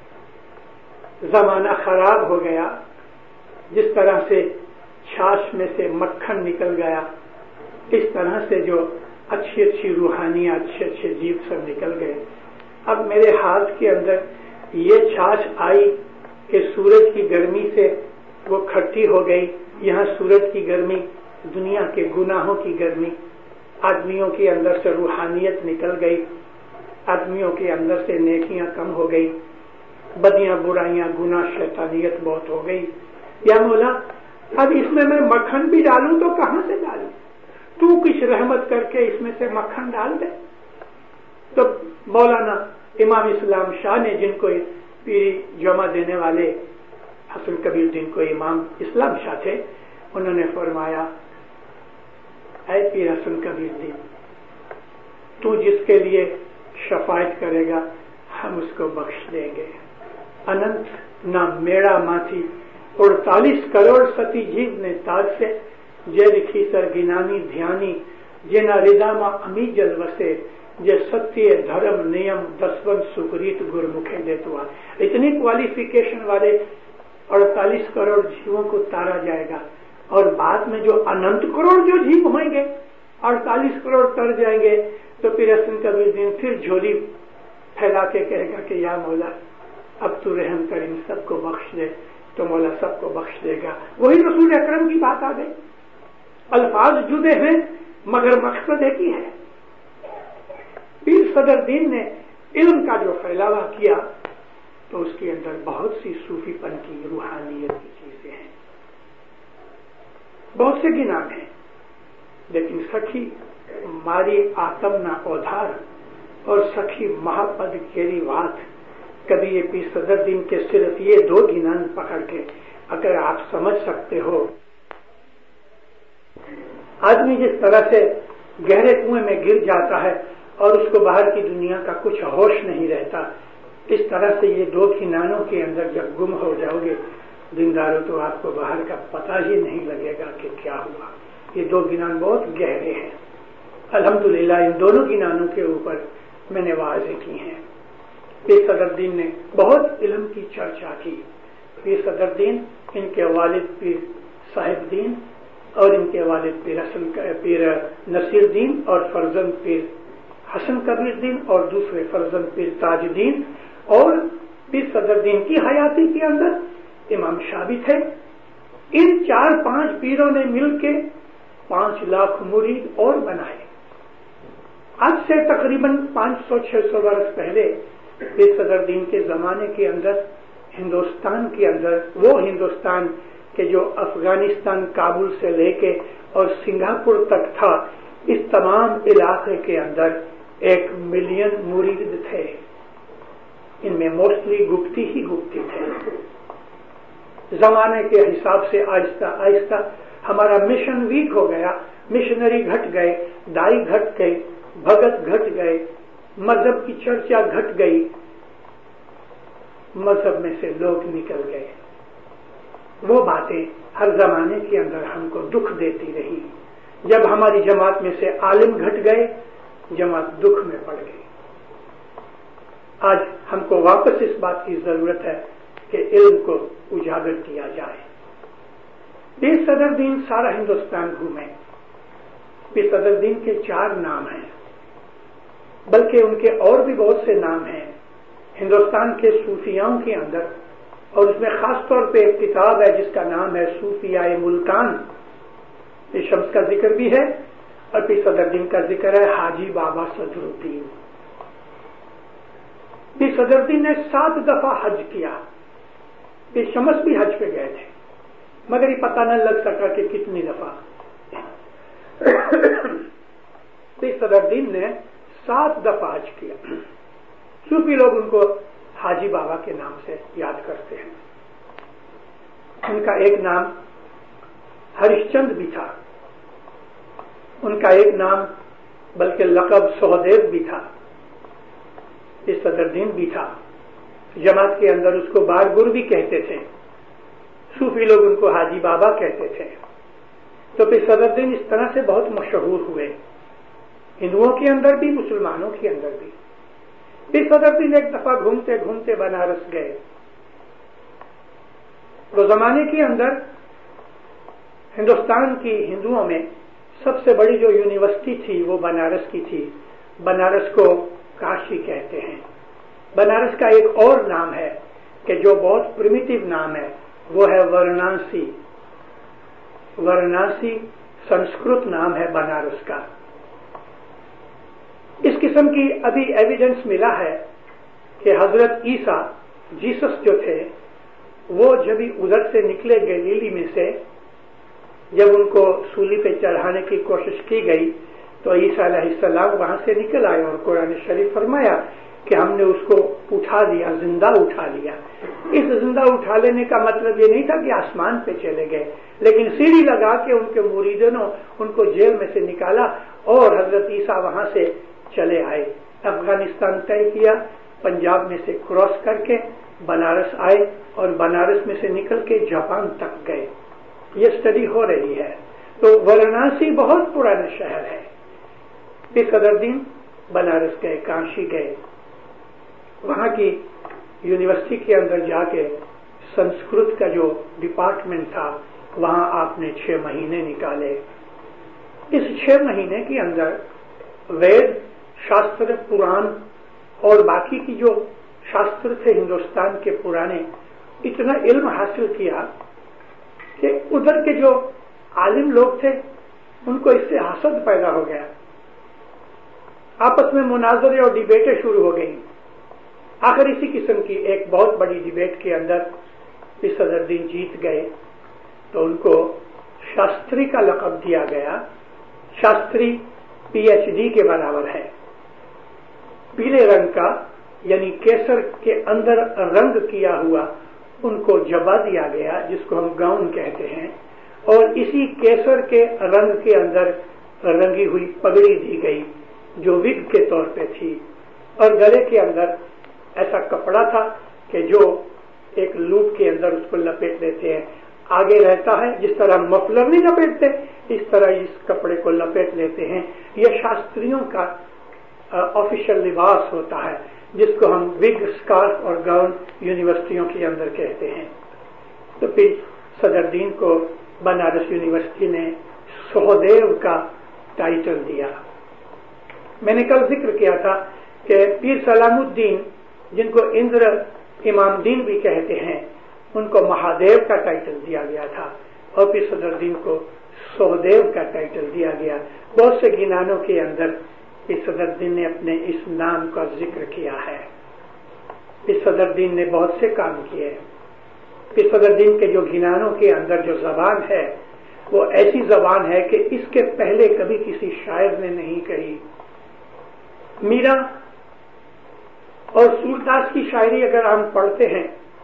زمانہ خراب ہو گیا، جس طرح سے چھاچھ میں سے مکھن نکل گیا اس طرح سے جو اچھی اچھی روحانیاں اچھے اچھے جیب سب نکل گئے۔ اب میرے ہاتھ کے اندر یہ چھاچھ آئی کہ سورج کی گرمی سے وہ کھٹی ہو گئی، یہاں سورج کی گرمی دنیا کے گناہوں کی گرمی، آدمیوں کے اندر سے روحانیت نکل گئی، آدمیوں کے اندر سے نیکیاں کم ہو گئی، بدیاں برائیاں گناہ شیطانیت بہت ہو گئی۔ یا مولا اب اس میں مکھن بھی ڈالوں تو کہاں سے ڈالوں؟ تو کچھ رحمت کر کے اس میں سے مکھن ڈال دے۔ تو مولانا امام اسلام شاہ نے، جن کو پیری جمع دینے والے حسن کبیر دین کو امام اسلام شاہ تھے، انہوں نے فرمایا اے پیر حسن کبیر دین، تو جس کے لیے شفاعت کرے گا ہم اس کو بخش دیں گے۔ انت نہ میڑا ماتھی 48 کروڑ ستی جیو نے تاج سے جے لکھی سر گنانی دھیانی جنا رداما امی جل وسے جے ستیہ دھرم نیم دسون سکریت گر مکھے دیتوا۔ اتنی کوالیفیکیشن والے 48 کروڑ جیووں کو تارا جائے گا، اور بعد میں جو اننت کروڑ جو جیو ہوئیں گے 48 کروڑ تر جائیں گے، تو پھر حسن کبیر دین پھر جھولی پھیلا کے کہے گا کہ یا مولا اب تو رحم کر ان سب کو بخش دے، تو مولا سب کو بخش دے گا۔ وہی رسول اکرم کی بات آ گئی، الفاظ جدے ہیں مگر مقصد ایک ہی ہے۔ پیر صدر دین نے علم کا جو پھیلاوا کیا تو اس کے اندر بہت سی صوفی پن کی روحانیت کی چیزیں ہیں، بہت سے گنان ہیں، لیکن سخی ماری آتم نہ اودھار اور سخی مہاپد کیری وات، کبھی یہ پیر صدر دین کے صرف یہ 2 گنان پکڑ کے اگر آپ سمجھ سکتے ہو، آدمی جس طرح سے گہرے کنویں میں گر جاتا ہے اور اس کو باہر کی دنیا کا کچھ ہوش نہیں رہتا، اس طرح سے یہ 2 گنانوں کے اندر جب گم ہو جاؤ گے دینداروں تو آپ کو باہر کا پتہ ہی نہیں لگے گا کہ کیا ہوا۔ یہ 2 گنان بہت گہرے ہیں، الحمدللہ ان دونوں گنانوں کے اوپر میں نے واضح کی ہیں۔ پیر صدر دین نے بہت علم کی چرچا کی۔ پیر صدر دین، ان کے والد پیر صاحب دین اور ان کے والد پیر نصیر دین اور فرزند پیر حسن کبیر دین اور دوسرے فرزند پیر تاج دین، اور پیر صدر دین کی حیاتی کے اندر امام شاہ بھی تھے۔ ان 4-5 پیروں نے مل کے 5 لاکھ مرید اور بنائے۔ آج سے تقریباً 500-600 برس پہلے پیر صدر دین کے زمانے کے اندر ہندوستان کے اندر، وہ ہندوستان کہ جو افغانستان کابل سے لے کے اور سنگاپور تک تھا، اس تمام علاقے کے اندر 1 ملین مرید تھے۔ ان میں موسٹلی گپتی ہی گپتی تھے۔ زمانے کے حساب سے آہستہ آہستہ ہمارا مشن ویک ہو گیا، مشنری گھٹ گئے، دائی گھٹ گئے، بھگت گھٹ گئے، مذہب کی چرچا گھٹ گئی، مذہب میں سے لوگ نکل گئے۔ وہ باتیں ہر زمانے کے اندر ہم کو دکھ دیتی رہی۔ جب ہماری جماعت میں سے عالم گھٹ گئے، جماعت دکھ میں پڑ گئی۔ آج ہم کو واپس اس بات کی ضرورت ہے کہ علم کو اجاگر کیا جائے۔ پیر صدر دین سارا ہندوستان گھومے۔ پیر صدر دین کے 4 نام ہیں، بلکہ ان کے اور بھی بہت سے نام ہیں ہندوستان کے صوفیاؤں کے اندر، اور اس میں خاص طور پہ ایک کتاب ہے جس کا نام ہے صوفیاء ملتان۔ پیر شمس کا ذکر بھی ہے اور پیر صدر دین کا ذکر ہے حاجی بابا صدر الدین۔ پیر صدر دین نے 7 دفعہ حج کیا۔ پیر شمس بھی حج پہ گئے تھے، مگر یہ پتہ نہ لگ سکا کہ کتنی دفعہ۔ پیر صدر دین نے 7 دفعہ حج کیا۔ صوفی لوگ ان کو حاجی بابا کے نام سے یاد کرتے ہیں. ان کا ایک نام ہریش چند بھی تھا، ان کا ایک نام بلکہ لقب سہدیو بھی تھا، صدر الدین بھی تھا. جماعت کے اندر اس کو بارگر بھی کہتے تھے، صوفی لوگ ان کو حاجی بابا کہتے تھے. تو پھر صدر الدین اس طرح سے بہت مشہور ہوئے، ہندوؤں کے اندر بھی مسلمانوں کے اندر بھی. پھر صدر الدین ایک دفعہ گھومتے گھومتے بنارس گئے. وہ زمانے کے اندر ہندوستان کی ہندوؤں میں سب سے بڑی جو یونیورسٹی تھی وہ بنارس کی تھی. بنارس کو کاشی کہتے ہیں. بنارس کا ایک اور نام ہے کہ جو بہت پریمیٹیو نام ہے، وہ ہے ورناسی. ورناسی سنسکرت نام ہے بنارس کا. اس قسم کی ابھی ایویڈنس ملا ہے کہ حضرت عیسیٰ جیسس جو تھے وہ جب ادھر سے نکلے گلیلی میں سے، جب ان کو سولی پہ چڑھانے کی کوشش کی گئی تو عیسیٰ علیہ السلام وہاں سے نکل آئے اور قرآن شریف فرمایا کہ ہم نے اس کو اٹھا لیا، زندہ اٹھا لیا. اس زندہ اٹھا لینے کا مطلب یہ نہیں تھا کہ آسمان پہ چلے گئے، لیکن سیڑھی لگا کے ان کے مریدوں نے ان کو جیل میں سے نکالا اور حضرت عیسیٰ وہاں سے چلے آئے. افغانستان طے کیا، پنجاب میں سے کراس کر کے بنارس آئے اور بنارس میں سے نکل کے جاپان تک گئے. یہ اسٹڈی ہو رہی ہے. تو وارانسی بہت پرانا شہر ہے. پھر صدر الدین بنارس گئے، کاشی گئے. وہاں کی یونیورسٹی کے اندر جا کے سنسکرت کا جو ڈپارٹمنٹ تھا وہاں آپ نے 6 مہینے نکالے. اس 6 مہینے کے اندر وید، شاستر، پران اور باقی کی جو شاستر تھے ہندوستان کے پرانے، اتنا علم حاصل کیا کہ ادھر کے جو عالم لوگ تھے ان کو اس سے حسد پیدا ہو گیا. آپس میں مناظرے اور ڈیبیٹیں شروع ہو گئی. آخر اسی قسم کی ایک بہت بڑی ڈیبیٹ کے اندر صدر الدین جیت گئے تو ان کو شاستری کا لقب دیا گیا. شاستری PhD کے برابر ہے. پیلے رنگ کا یعنی کیسر کے اندر رنگ کیا ہوا ان کو جبا دیا گیا جس کو ہم گاؤن کہتے ہیں، اور اسی کیسر کے رنگ کے اندر رنگی ہوئی پگڑی دی گئی جو وگ کے طور پہ تھی، اور گلے کے اندر ایسا کپڑا تھا کہ جو ایک لوپ کے اندر اس کو لپیٹ لیتے ہیں، آگے رہتا ہے. جس طرح مفلر نہیں لپیٹتے اس طرح اس کپڑے کو لپیٹ لیتے ہیں. یہ شاستریوں کا آفیشل لباس ہوتا ہے جس کو ہم وگ، اسکارف اور گاؤن یونیورسٹیوں کے اندر کہتے ہیں. تو پھر صدر الدین کو بنارس یونیورسٹی نے سہدیو کا ٹائٹل دیا. میں نے کل ذکر کیا تھا کہ پیر سلام الدین جن کو اندر امام دین بھی کہتے ہیں ان کو مہادیو کا ٹائٹل دیا گیا تھا، اور پھر صدر الدین کو سہدیو کا ٹائٹل دیا گیا. بہت سے گنانوں کے اندر صدر الدین نے اپنے اس نام کا ذکر کیا ہے. صدر الدین نے بہت سے کام کیے. صدر الدین کے جو گنانوں کے اندر جو زبان ہے وہ ایسی زبان ہے کہ اس کے پہلے کبھی کسی شاعر نے نہیں کہی. میرا اور سورداس کی شاعری اگر ہم پڑھتے ہیں،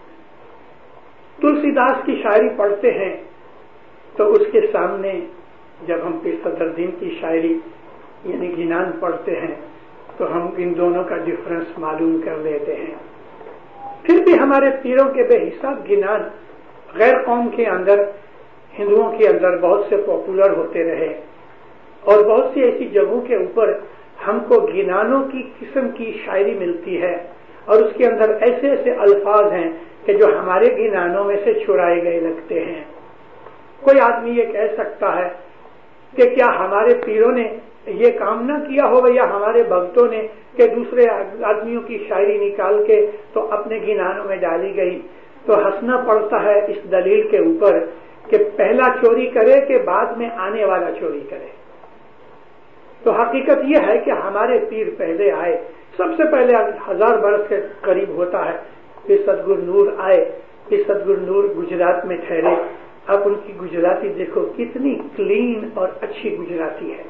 تلسی داس کی شاعری پڑھتے ہیں، تو اس کے سامنے جب ہم پیر صدر الدین کی شاعری یعنی گنان پڑھتے ہیں تو ہم ان دونوں کا ڈفرنس معلوم کر لیتے ہیں. پھر بھی ہمارے پیروں کے بے حساب گنان غیر قوم کے اندر، ہندوؤں کے اندر بہت سے پاپولر ہوتے رہے، اور بہت سی ایسی جگہوں کے اوپر ہم کو گنانوں کی قسم کی شاعری ملتی ہے، اور اس کے اندر ایسے ایسے الفاظ ہیں کہ جو ہمارے گنانوں میں سے چھڑائے گئے لگتے ہیں. کوئی آدمی یہ کہہ سکتا ہے کہ کیا ہمارے پیروں نے یہ کام نہ کیا ہوگا یا ہمارے بھگتوں نے کہ دوسرے آدمیوں کی شاعری نکال کے تو اپنے گنانوں میں ڈالی گئی. تو ہنسنا پڑتا ہے اس دلیل کے اوپر کہ پہلا چوری کرے کہ بعد میں آنے والا چوری کرے. تو حقیقت یہ ہے کہ ہمارے پیر پہلے آئے، سب سے پہلے 1000 برس کے قریب ہوتا ہے پھر سدگرو نور آئے. پھر سدگرو نور گجرات میں ٹھہرے. اب ان کی گجراتی دیکھو کتنی کلین اور اچھی گجراتی ہے.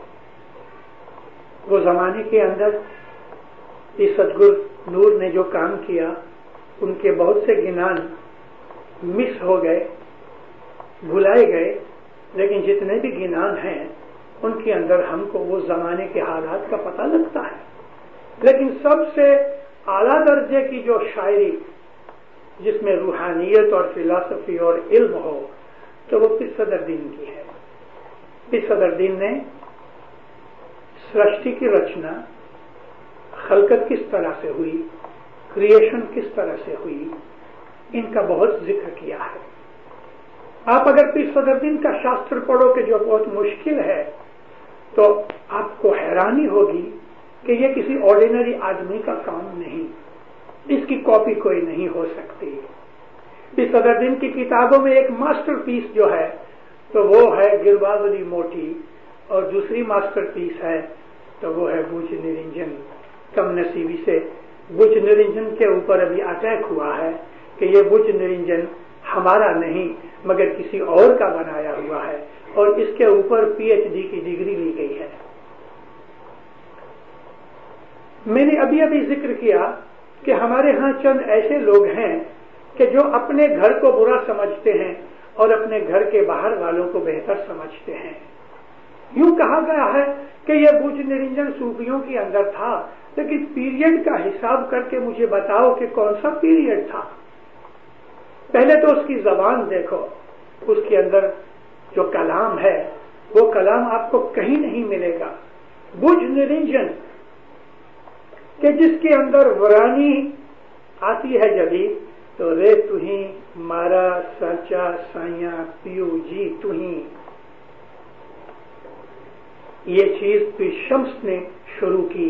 وہ زمانے کے اندر اس سدگرو نور نے جو کام کیا ان کے بہت سے گنان مس ہو گئے، بھلائے گئے، لیکن جتنے بھی گنان ہیں ان کے اندر ہم کو وہ زمانے کے حالات کا پتہ لگتا ہے. لیکن سب سے اعلیٰ درجے کی جو شاعری جس میں روحانیت اور فلسفی اور علم ہو تو وہ پیر صدر دین کی ہے. پیر صدر دین نے سرشٹی کی رچنا، خلقت کس طرح سے ہوئی، کریشن کس طرح سے ہوئی، ان کا بہت ذکر کیا ہے. آپ اگر پیر صدر دین کا شاستر پڑھو کہ جو بہت مشکل ہے تو آپ کو حیرانی ہوگی کہ یہ کسی آرڈینری آدمی کا کام نہیں، اس کی کاپی کوئی نہیں ہو سکتی. پیر صدر دین کی کتابوں میں ایک ماسٹر پیس جو ہے تو وہ ہے گرباولی موٹی، اور دوسری ماسٹر پیس ہے تو وہ ہے بوجھ نرنجن. کم نصیبی سے بوجھ نرنجن کے اوپر ابھی اٹیک ہوا ہے کہ یہ بوجھ نرنجن ہمارا نہیں مگر کسی اور کا بنایا ہوا ہے، اور اس کے اوپر پی ایچ ڈی کی ڈگری لی گئی ہے. میں نے ابھی ذکر کیا کہ ہمارے ہاں چند ایسے لوگ ہیں کہ جو اپنے گھر کو برا سمجھتے ہیں اور اپنے گھر کے باہر والوں کو بہتر سمجھتے ہیں. یوں کہا گیا ہے کہ یہ بوجھ نرنجن صوفیوں کے اندر تھا، لیکن پیریڈ کا حساب کر کے مجھے بتاؤ کہ کون سا پیریڈ تھا. پہلے تو اس کی زبان دیکھو، اس کے اندر جو کلام ہے وہ کلام آپ کو کہیں نہیں ملے گا. بوجھ نرنجن کہ جس کے اندر ورانی آتی ہے جبھی تو رے تھی مارا سچا سائیاں پیو جی تھی، یہ چیز پیر شمس نے شروع کی.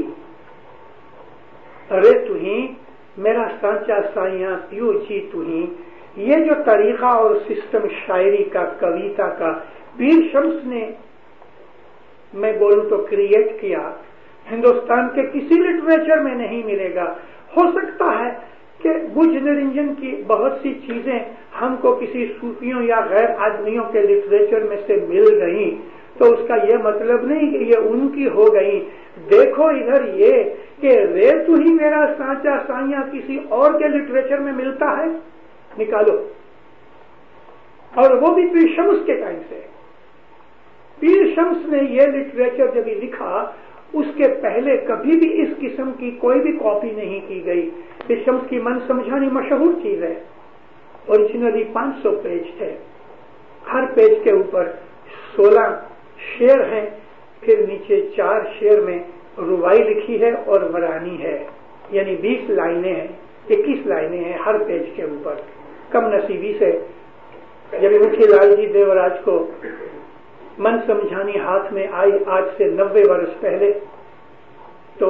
رے تھی میرا سانچا سائیاں پیو جی تھی، یہ جو طریقہ اور سسٹم شاعری کا، کویتا کا پیر شمس نے میں بولوں تو کریٹ کیا، ہندوستان کے کسی لٹریچر میں نہیں ملے گا. ہو سکتا ہے کہ بوجھ نرنجن کی بہت سی چیزیں ہم کو کسی صوفیوں یا غیر آدمیوں کے لٹریچر میں سے مل گئی تو اس کا یہ مطلب نہیں کہ یہ ان کی ہو گئی. دیکھو ادھر یہ کہ رے تو ہی میرا سانچا سائیاں کسی اور کے لٹریچر میں ملتا ہے، نکالو. اور وہ بھی پیر شمس کے ٹائم سے. پیر شمس نے یہ لٹریچر جب لکھا اس کے پہلے کبھی بھی اس قسم کی کوئی بھی کاپی نہیں کی گئی. پیر شمس کی من سمجھانی مشہور چیز ہے. اوریجنلی 500 پیج تھے، ہر پیج کے اوپر 16 شعر ہیں، پھر نیچے 4 شعر میں ربائی لکھی ہے اور ورانی ہے، یعنی 20 لائنیں ہیں، 21 لائنیں ہیں ہر پیج کے اوپر. کم نصیبی سے جب مکھی لال جی دیوراج کو من سمجھانی ہاتھ میں آئی آج سے 90 برس پہلے تو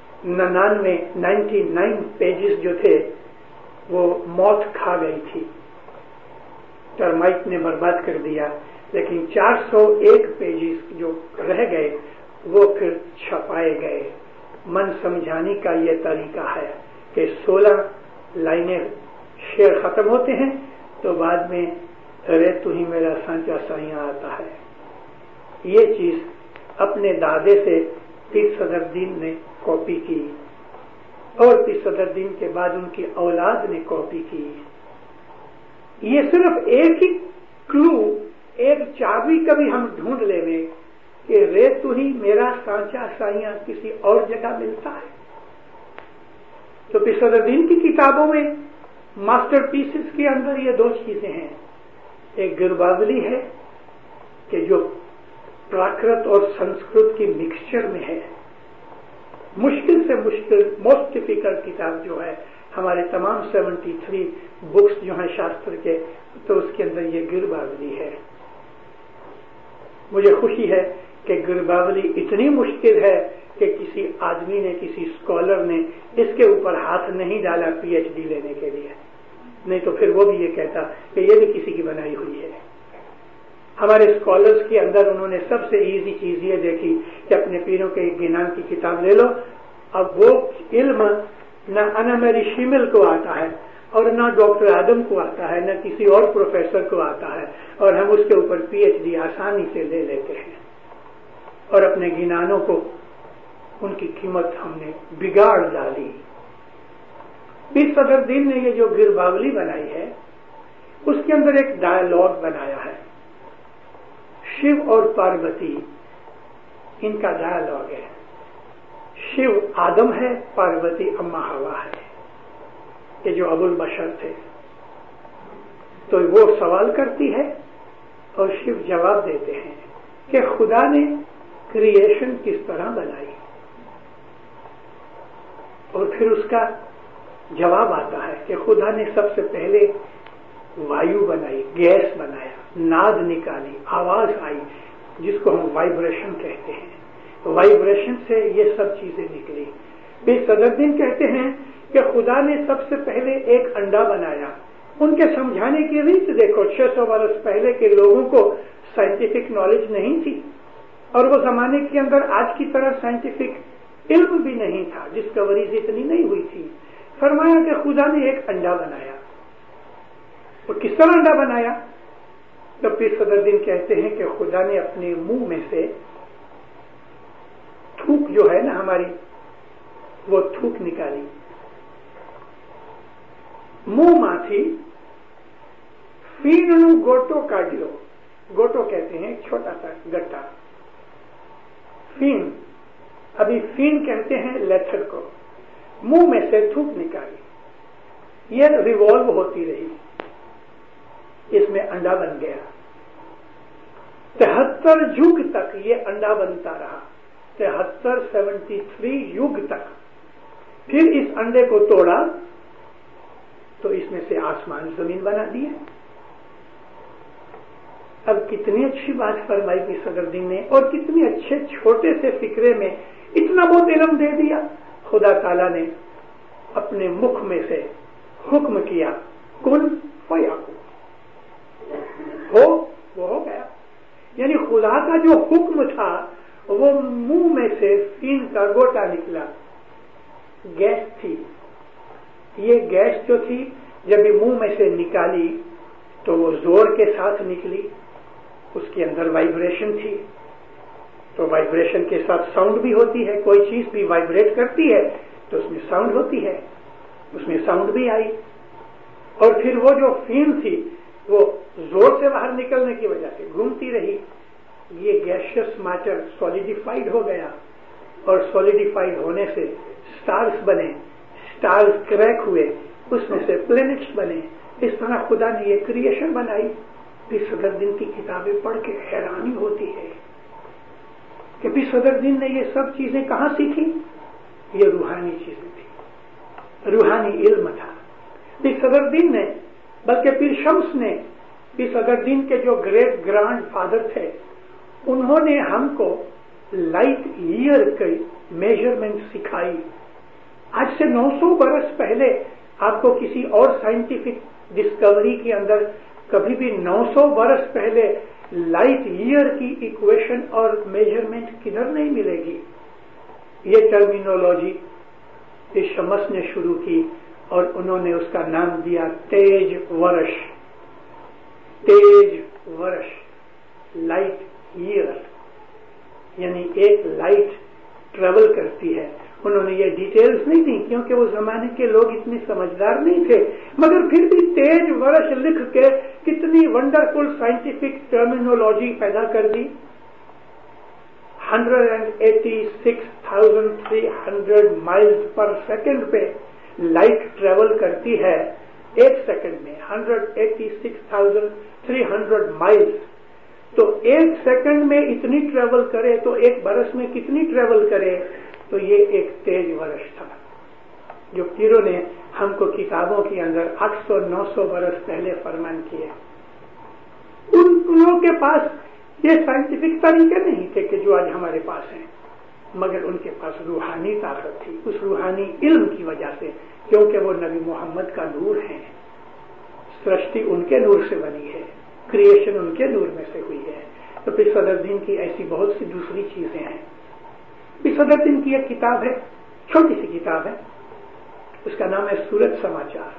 99 پیجز جو تھے وہ موت کھا گئی تھی، ٹرمائٹ نے برباد کر دیا. لیکن 401 پیجز جو رہ گئے وہ پھر چھپائے گئے. من سمجھانی کا یہ طریقہ ہے کہ 16 لائنیں شعر ختم ہوتے ہیں تو بعد میں رے تو ہی میرا سانچا سائیاں آتا ہے. یہ چیز اپنے دادے سے پیر صدر دین نے کاپی کی اور پیر صدر دین کے بعد ان کی اولاد نے کاپی کی. یہ صرف ایک ہی کلو، ایک چابی کبھی ہم ڈھونڈ لیں گے کہ رے تو ہی میرا سانچا سائیاں کسی اور جگہ ملتا ہے. تو پیر صدر دین کی کتابوں میں ماسٹر پیسز کے اندر یہ 2 چیزیں ہیں. ایک گرباولی ہے کہ جو پراکرت اور سنسکرت کی مکسچر میں ہے، مشکل سے مشکل موسٹ ڈیفیکلٹ کتاب جو ہے ہمارے تمام 73 بکس جو ہیں شاستر کے تو اس کے اندر یہ گرباولی ہے. مجھے خوشی ہے کہ گرباولی اتنی مشکل ہے کہ کسی آدمی نے، کسی اسکالر نے اس کے اوپر ہاتھ نہیں ڈالا پی ایچ ڈی لینے کے لیے، نہیں تو پھر وہ بھی یہ کہتا کہ یہ بھی کسی کی بنائی ہوئی ہے. ہمارے اسکالرس کے اندر انہوں نے سب سے ایزی چیز یہ دیکھی کہ اپنے پیروں کے گنان کی کتاب لے لو. اب وہ علم نہ انا میری شیمل کو آتا ہے اور نہ ڈاکٹر آدم کو آتا ہے، نہ کسی اور پروفیسر کو آتا ہے، اور ہم اس کے اوپر پی ایچ ڈی آسانی سے لے لیتے ہیں اور اپنے گنانوں کو ان کی قیمت ہم نے بگاڑ ڈالی. पीर सदरुद्दीन ने ये जो गिरबावली बनाई है उसके अंदर एक डायलॉग बनाया है। शिव और पार्वती इनका डायलॉग है। शिव आदम है, पार्वती अम्मा हवा है, ये जो अबुल बशर थे। तो वो सवाल करती है और शिव जवाब देते हैं कि खुदा ने क्रिएशन किस तरह बनाई, और फिर उसका जवाब आता है कि खुदा ने सबसे पहले वायु बनाई, गैस बनाया, नाद निकाली, आवाज आई, जिसको हम वाइब्रेशन कहते हैं। वाइब्रेशन से ये सब चीजें निकली। पीर सदरुद्दीन कहते हैं कि खुदा ने सबसे पहले एक अंडा बनाया। उनके समझाने की रीत देखो, 600 वर्ष पहले के लोगों को साइंटिफिक नॉलेज नहीं थी, और वो जमाने के अंदर आज की तरह साइंटिफिक इल्म भी नहीं था, डिस्कवरीज इतनी नहीं हुई थी। फरमाया कि खुदा ने एक अंडा बनाया। और किस तरह अंडा बनाया? तो पीर सदरुद्दीन कहते हैं कि खुदा ने अपने मुंह में से थूक जो है ना हमारी, वो थूक निकाली। मुंह माथी फीणु गोटो काढ़ियो, गोटो कहते हैं छोटा सा गट्टा, फीण, अभी फीण कहते हैं लेथर को। मुंह में से थूक निकाली, ये रिवॉल्व होती रही, इसमें अंडा बन गया। 73 युग तक ये अंडा बनता रहा, 73 युग तक। फिर इस अंडे को तोड़ा तो इसमें से आसमान जमीन बना दिए। अब कितनी अच्छी बात फरमाई पीर सदरुद्दीन ने, और कितनी अच्छे छोटे से फिक्रे में इतना बहुत इल्म दे दिया। खुदा ताला ने अपने मुख में से हुक्म किया, कुन फयकुन, वो हो गया। यानी खुदा का जो हुक्म था वो मुंह में से फीन का गोटा निकला, गैस थी। ये गैस जो थी जब ये मुंह में से निकाली तो वो जोर के साथ निकली, उसके अंदर वाइब्रेशन थी। तो वाइब्रेशन के साथ साउंड भी होती है, कोई चीज भी वाइब्रेट करती है तो उसमें साउंड होती है, उसमें साउंड भी आई। और फिर वो जो फीन थी वो जोर से बाहर निकलने की वजह से घूमती रही। ये गैसियस मैटर सॉलिडिफाइड हो गया, और सॉलिडिफाइड होने से स्टार्स बने, स्टार्स क्रैक हुए, उसमें से प्लैनेट्स बने। इस तरह खुदा ने ये क्रिएशन बनाई। पीर सदरुद्दीन की किताबें पढ़ के हैरानी होती है कि पीर सदरुद्दीन ने ये सब चीजें कहां सीखी। ये रूहानी चीजें थी, रूहानी इल्म था। पीर सदरुद्दीन ने, बल्कि पीर शम्स ने, पीर सदरुद्दीन के जो ग्रेट ग्रैंड फादर थे, उन्होंने हमको लाइट ईयर की मेजरमेंट सिखाई। आज से 900 बरस पहले आपको किसी और साइंटिफिक डिस्कवरी के अंदर कभी भी 900 बरस पहले लाइट ईयर की इक्वेशन और मेजरमेंट किधर नहीं मिलेगी। ये टर्मिनोलॉजी इस शमस ने शुरू की और उन्होंने उसका नाम दिया तेज वर्ष। तेज वर्ष, लाइट ईयर, यानी एक लाइट ट्रेवल करती है। उन्होंने ये डिटेल्स नहीं दी क्योंकि वो जमाने के लोग इतने समझदार नहीं थे, मगर फिर भी तेज वर्ष लिख के कितनी वंडरफुल साइंटिफिक टर्मिनोलॉजी पैदा कर दी। 186,300 माइल्स पर सेकंड पे लाइट ट्रेवल करती है एक सेकंड में, 186,300 माइल्स। तो एक सेकंड में इतनी ट्रेवल करे तो एक बरस में कितनी ट्रेवल करे। तो ये एक तेज वर्ष था जो पीरों ने हमको किताबों के अंदर 800-900 बरस पहले फरमान किए। उन लोगों के पास ये साइंटिफिक तरीके नहीं थे कि जो आज हमारे पास हैं, मगर उनके पास रूहानी ताकत थी, उस रूहानी इल्म की वजह से, क्योंकि वो नबी मोहम्मद का नूर है। सृष्टि उनके नूर से बनी है, क्रिएशन उनके नूर में से हुई है। तो पीर सदरुद्दीन की ऐसी बहुत सी दूसरी चीजें हैं। पीर सदरुद्दीन की एक किताब है, छोटी सी किताब है, उसका नाम है सूरत समाचार।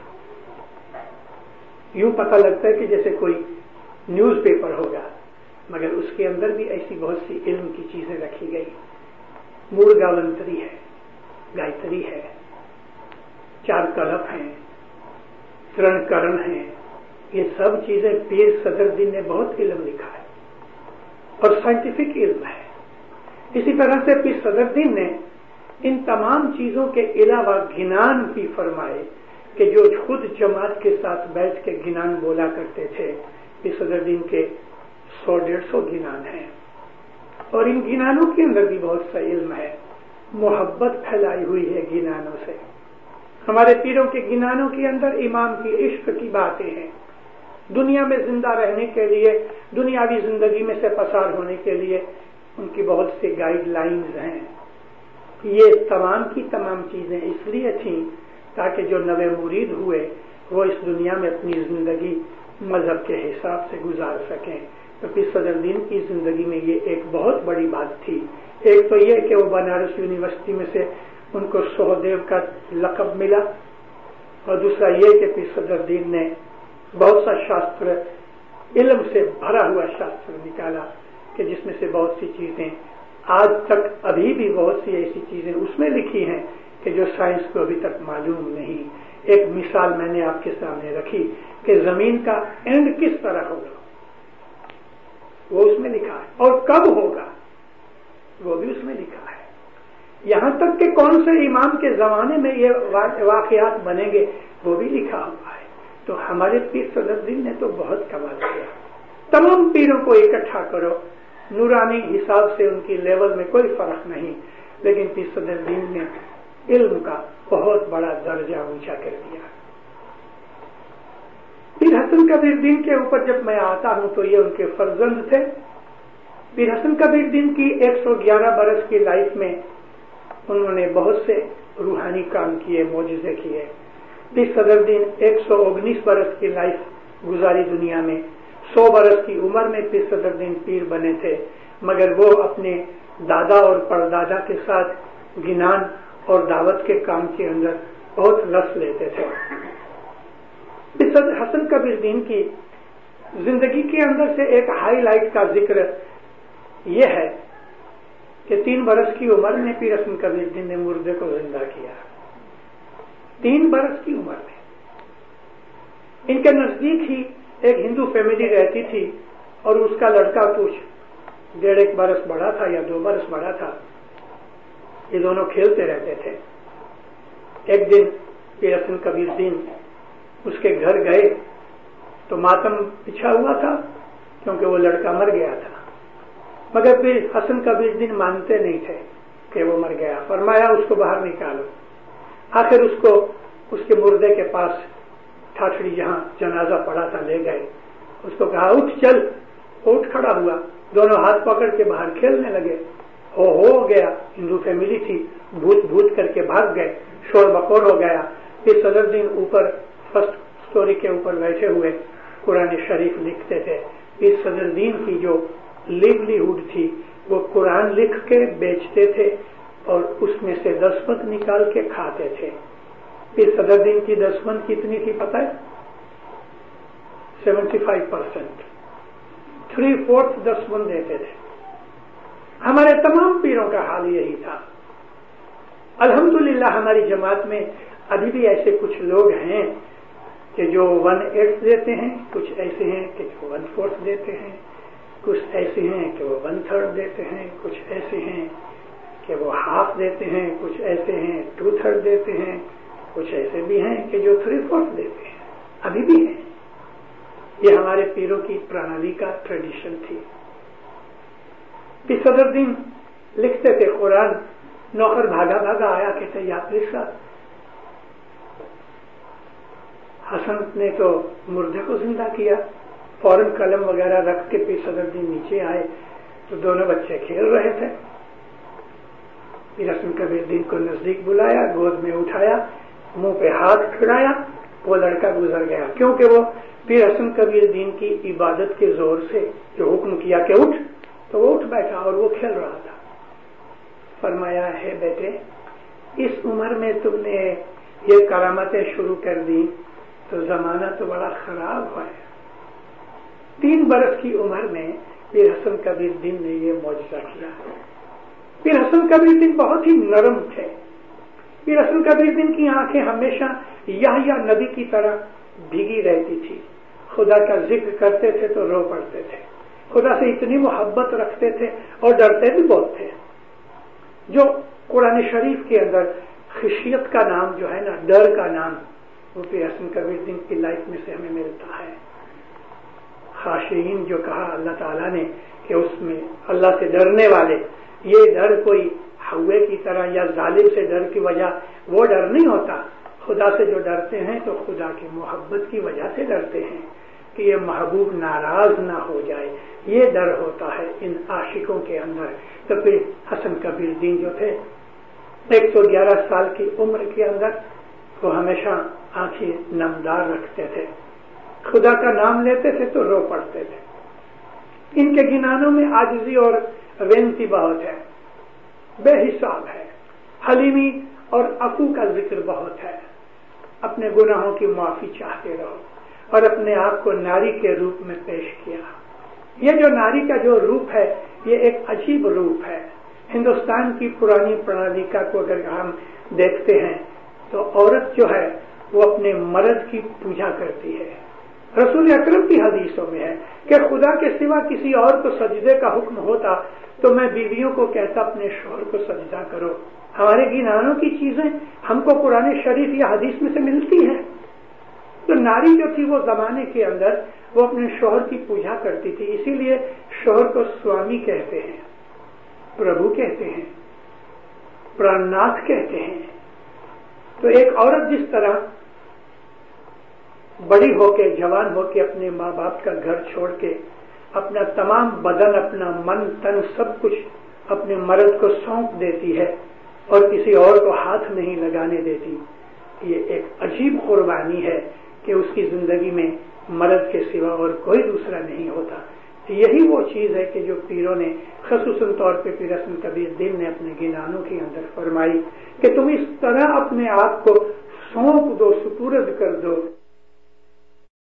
यूं पता लगता है कि जैसे कोई न्यूज़पेपर होगा, मगर उसके अंदर भी ऐसी बहुत सी इल्म की चीजें रखी गई। मूल गावंतरी है, गायत्री है, 4 कलप हैं, तृणकरण हैं, ये सब चीजें पीर सदरुद्दीन ने बहुत इल्म लिखा है और साइंटिफिक इल्म है। इसी तरह से पीर सदरुद्दीन ने इन तमाम चीजों के अलावा गिनान भी फरमाए कि जो खुद जमात के साथ बैठ के गिनान बोला करते थे। पीर सदरुद्दीन के 100-150 गिनान हैं और इन गिनानों के अंदर भी बहुत सा इल्म है, मोहब्बत फैलाई हुई है गिनानों से। हमारे पीरों के गिनानों के अंदर इमाम की इश्क की बातें हैं, दुनिया में जिंदा रहने के लिए, दुनियावी जिंदगी में से पसार होने के लिए उनकी बहुत सी गाइडलाइंस हैं। ये तमाम की तमाम चीजें इसलिए थीं ताकि जो नवे मुरीद हुए वो इस दुनिया में अपनी जिंदगी मजहब के हिसाब से गुजार सकें। तो पीर सदरुद्दीन की जिंदगी में ये एक बहुत बड़ी बात थी। एक तो ये कि वो बनारस यूनिवर्सिटी में से उनको सोहदेव का लक़ब मिला और दूसरा ये कि पीर सदरुद्दीन ने बहुत सा शास्त्र, इल्म से भरा हुआ शास्त्र निकाला कि जिसमें से बहुत सी चीजें आज तक अभी भी बहुत सी ऐसी चीजें उसमें लिखी हैं कि जो साइंस को अभी तक मालूम नहीं। एक मिसाल मैंने आपके सामने रखी कि जमीन का एंड किस तरह होगा वो उसमें लिखा है और कब होगा वो भी उसमें लिखा है। यहां तक कि कौन से इमाम के जमाने में ये वाकयात बनेंगे वो भी लिखा हुआ है। तो हमारे पीर सदरुद्दीन ने तो बहुत कमाल किया। तमाम पीरों को इकट्ठा करो, नूरानी हिसाब से उनकी लेवल में कोई फर्क नहीं, लेकिन पीर सदरुद्दीन ने इल्म का बहुत बड़ा दर्जा ऊंचा कर दिया। पीर हसन कबीरदीन के ऊपर जब मैं आता हूं तो ये उनके फर्जंद थे। पीर हसन कबीरदीन की 111 बरस की लाइफ में उन्होंने बहुत से रूहानी काम किए, मोजिजे किए। पीर सदरुद्दीन 119 बरस की लाइफ गुजारी दुनिया में। 100 बरस की उम्र में पीर सदरुद्दीन पीर बने थे, मगर वो अपने दादा और परदादा के साथ गिनान और दावत के काम के अंदर बहुत रस लेते थे। पीर हसन कबीरदीन की जिंदगी के अंदर से एक हाईलाइट का जिक्र यह है कि 3 बरस की उम्र में पीर हसन कबीरदीन ने मुर्दे को जिंदा किया। 3 बरस की उम्र में। इनके नजदीक ही एक हिंदू फैमिली रहती थी और उसका लड़का कुछ 1.5 बरस बड़ा था या 2 बरस बड़ा था। ये दोनों खेलते रहते थे। एक दिन पीर हसन कबीरदीन उसके घर गए तो मातम पिछा हुआ था क्योंकि वो लड़का मर गया था, मगर पीर हसन कबीरदीन मानते नहीं थे कि वो मर गया। फरमाया उसको बाहर निकालो। आखिर उसको उसके मुर्दे के पास ठाठड़ी जहां जनाजा पड़ा था ले गए। उसको कहा उठ चल। उठ खड़ा हुआ, दोनों हाथ पकड़ के बाहर खेलने लगे। हो गया, हिंदू फैमिली थी, भूत भूत करके भाग गए, शोर बकोर हो गया। पीर सदरुद्दीन ऊपर फर्स्ट स्टोरी के ऊपर बैठे हुए कुरान शरीफ लिखते थे। पीर सदरुद्दीन की जो लिवलीहुड थी वो कुरान लिख के बेचते थे और उसमें से दसमत निकाल के खाते थे। पीर सदरुद्दीन की दसमत कितनी थी पता है? 75%। 3/4 दसमत देते थे। हमारे तमाम पीरों का हाल यही था। अल्हम्दुलिल्लाह हमारी जमात में अभी भी ऐसे कुछ लोग हैं कि जो 1/8 देते हैं, कुछ ऐसे हैं कि जो 1/4 देते हैं, कुछ ऐसे हैं कि वो 1/3 देते हैं, कुछ ऐसे हैं कि वो हाफ देते हैं, कुछ ऐसे हैं 2/3 देते हैं, कुछ ऐसे भी हैं कि जो 3/4 देते हैं। अभी भी हैं। ये हमारे पीरों की प्रणाली का ट्रेडिशन थी। पीर सदरुद्दीन लिखते थे कुरान। नौकर भागा भागा आया, कहते या पीर साहब, हसन ने तो मुर्दे को जिंदा किया। फौरन कलम वगैरह रख के पीर सदरुद्दीन नीचे आए तो दोनों बच्चे खेल रहे थे। पीर हसन कबीरदीन को नजदीक बुलाया, गोद में उठाया, मुंह पे हाथ फिराया, वो लड़का गुजर गया। क्योंकि वो पीर हसन कबीरदीन की इबादत के जोर से जो हुक्म किया कि उठ, तो वो उठ बैठा और वो खेल रहा था। फरमाया है बेटे, इस उम्र में तुमने ये करामतें शुरू कर दी तो जमाना तो बड़ा खराब है। 3 बरस की उम्र में पीर हसन कबीरदीन ने ये मौजज़ा किया। पीर हसन कबीरदीन बहुत ही नरम थे। پھر رسول کبیر دین کی آنکھیں ہمیشہ یحییٰ نبی کی طرح بھیگی رہتی تھی. خدا کا ذکر کرتے تھے تو رو پڑتے تھے. خدا سے اتنی محبت رکھتے تھے اور ڈرتے بھی بہت تھے. جو قرآن شریف کے اندر خشیت کا نام جو ہے نا، ڈر کا نام، وہ پھر حسن کبیر دین کی لائف میں سے ہمیں ملتا ہے. خاشعین جو کہا اللہ تعالیٰ نے کہ اس میں اللہ سے ڈرنے والے، یہ ڈر کوئی ہوے کی طرح یا ظالم سے ڈر کی وجہ وہ ڈر نہیں ہوتا. خدا سے جو ڈرتے ہیں تو خدا کی محبت کی وجہ سے ڈرتے ہیں کہ یہ محبوب ناراض نہ ہو جائے. یہ ڈر ہوتا ہے ان عاشقوں کے اندر. تو پھر حسن کبیر دین جو تھے 111 سال کی عمر کے اندر وہ ہمیشہ آنکھیں نمدار رکھتے تھے. خدا کا نام لیتے تھے تو رو پڑتے تھے. ان کے گنانوں میں عاجزی اور وینتی بہت ہے، بے حساب ہے. حلیمی اور عفو کا ذکر بہت ہے. اپنے گناہوں کی معافی چاہتے رہو اور اپنے آپ کو ناری کے روپ میں پیش کیا. یہ جو ناری کا جو روپ ہے یہ ایک عجیب روپ ہے. ہندوستان کی پرانی پرنالیکا کو اگر ہم دیکھتے ہیں تو عورت جو ہے وہ اپنے مرد کی پوجا کرتی ہے. رسول اکرم کی حدیثوں میں ہے کہ خدا کے سوا کسی اور کو سجدے کا حکم ہوتا تو میں بیویوں کو کہتا اپنے شوہر کو سجدہ کرو. ہمارے گنانوں کی چیزیں ہم کو قرآن شریف یا حدیث میں سے ملتی ہیں. تو ناری جو تھی وہ زمانے کے اندر وہ اپنے شوہر کی پوجا کرتی تھی. اسی لیے شوہر کو سوامی کہتے ہیں، پربھو کہتے ہیں، پرانناتھ کہتے ہیں. تو ایک عورت جس طرح بڑی ہو کے جوان ہو کے اپنے ماں باپ کا گھر چھوڑ کے اپنا تمام بدن، اپنا من تن سب کچھ اپنے مرد کو سونپ دیتی ہے اور کسی اور کو ہاتھ نہیں لگانے دیتی، یہ ایک عجیب قربانی ہے کہ اس کی زندگی میں مرد کے سوا اور کوئی دوسرا نہیں ہوتا. یہی وہ چیز ہے کہ جو پیروں نے خصوصاً طور پہ پیر حسن کبیر دین نے اپنے گنانوں کے اندر فرمائی کہ تم اس طرح اپنے آپ کو سونپ دو، سپرد کر دو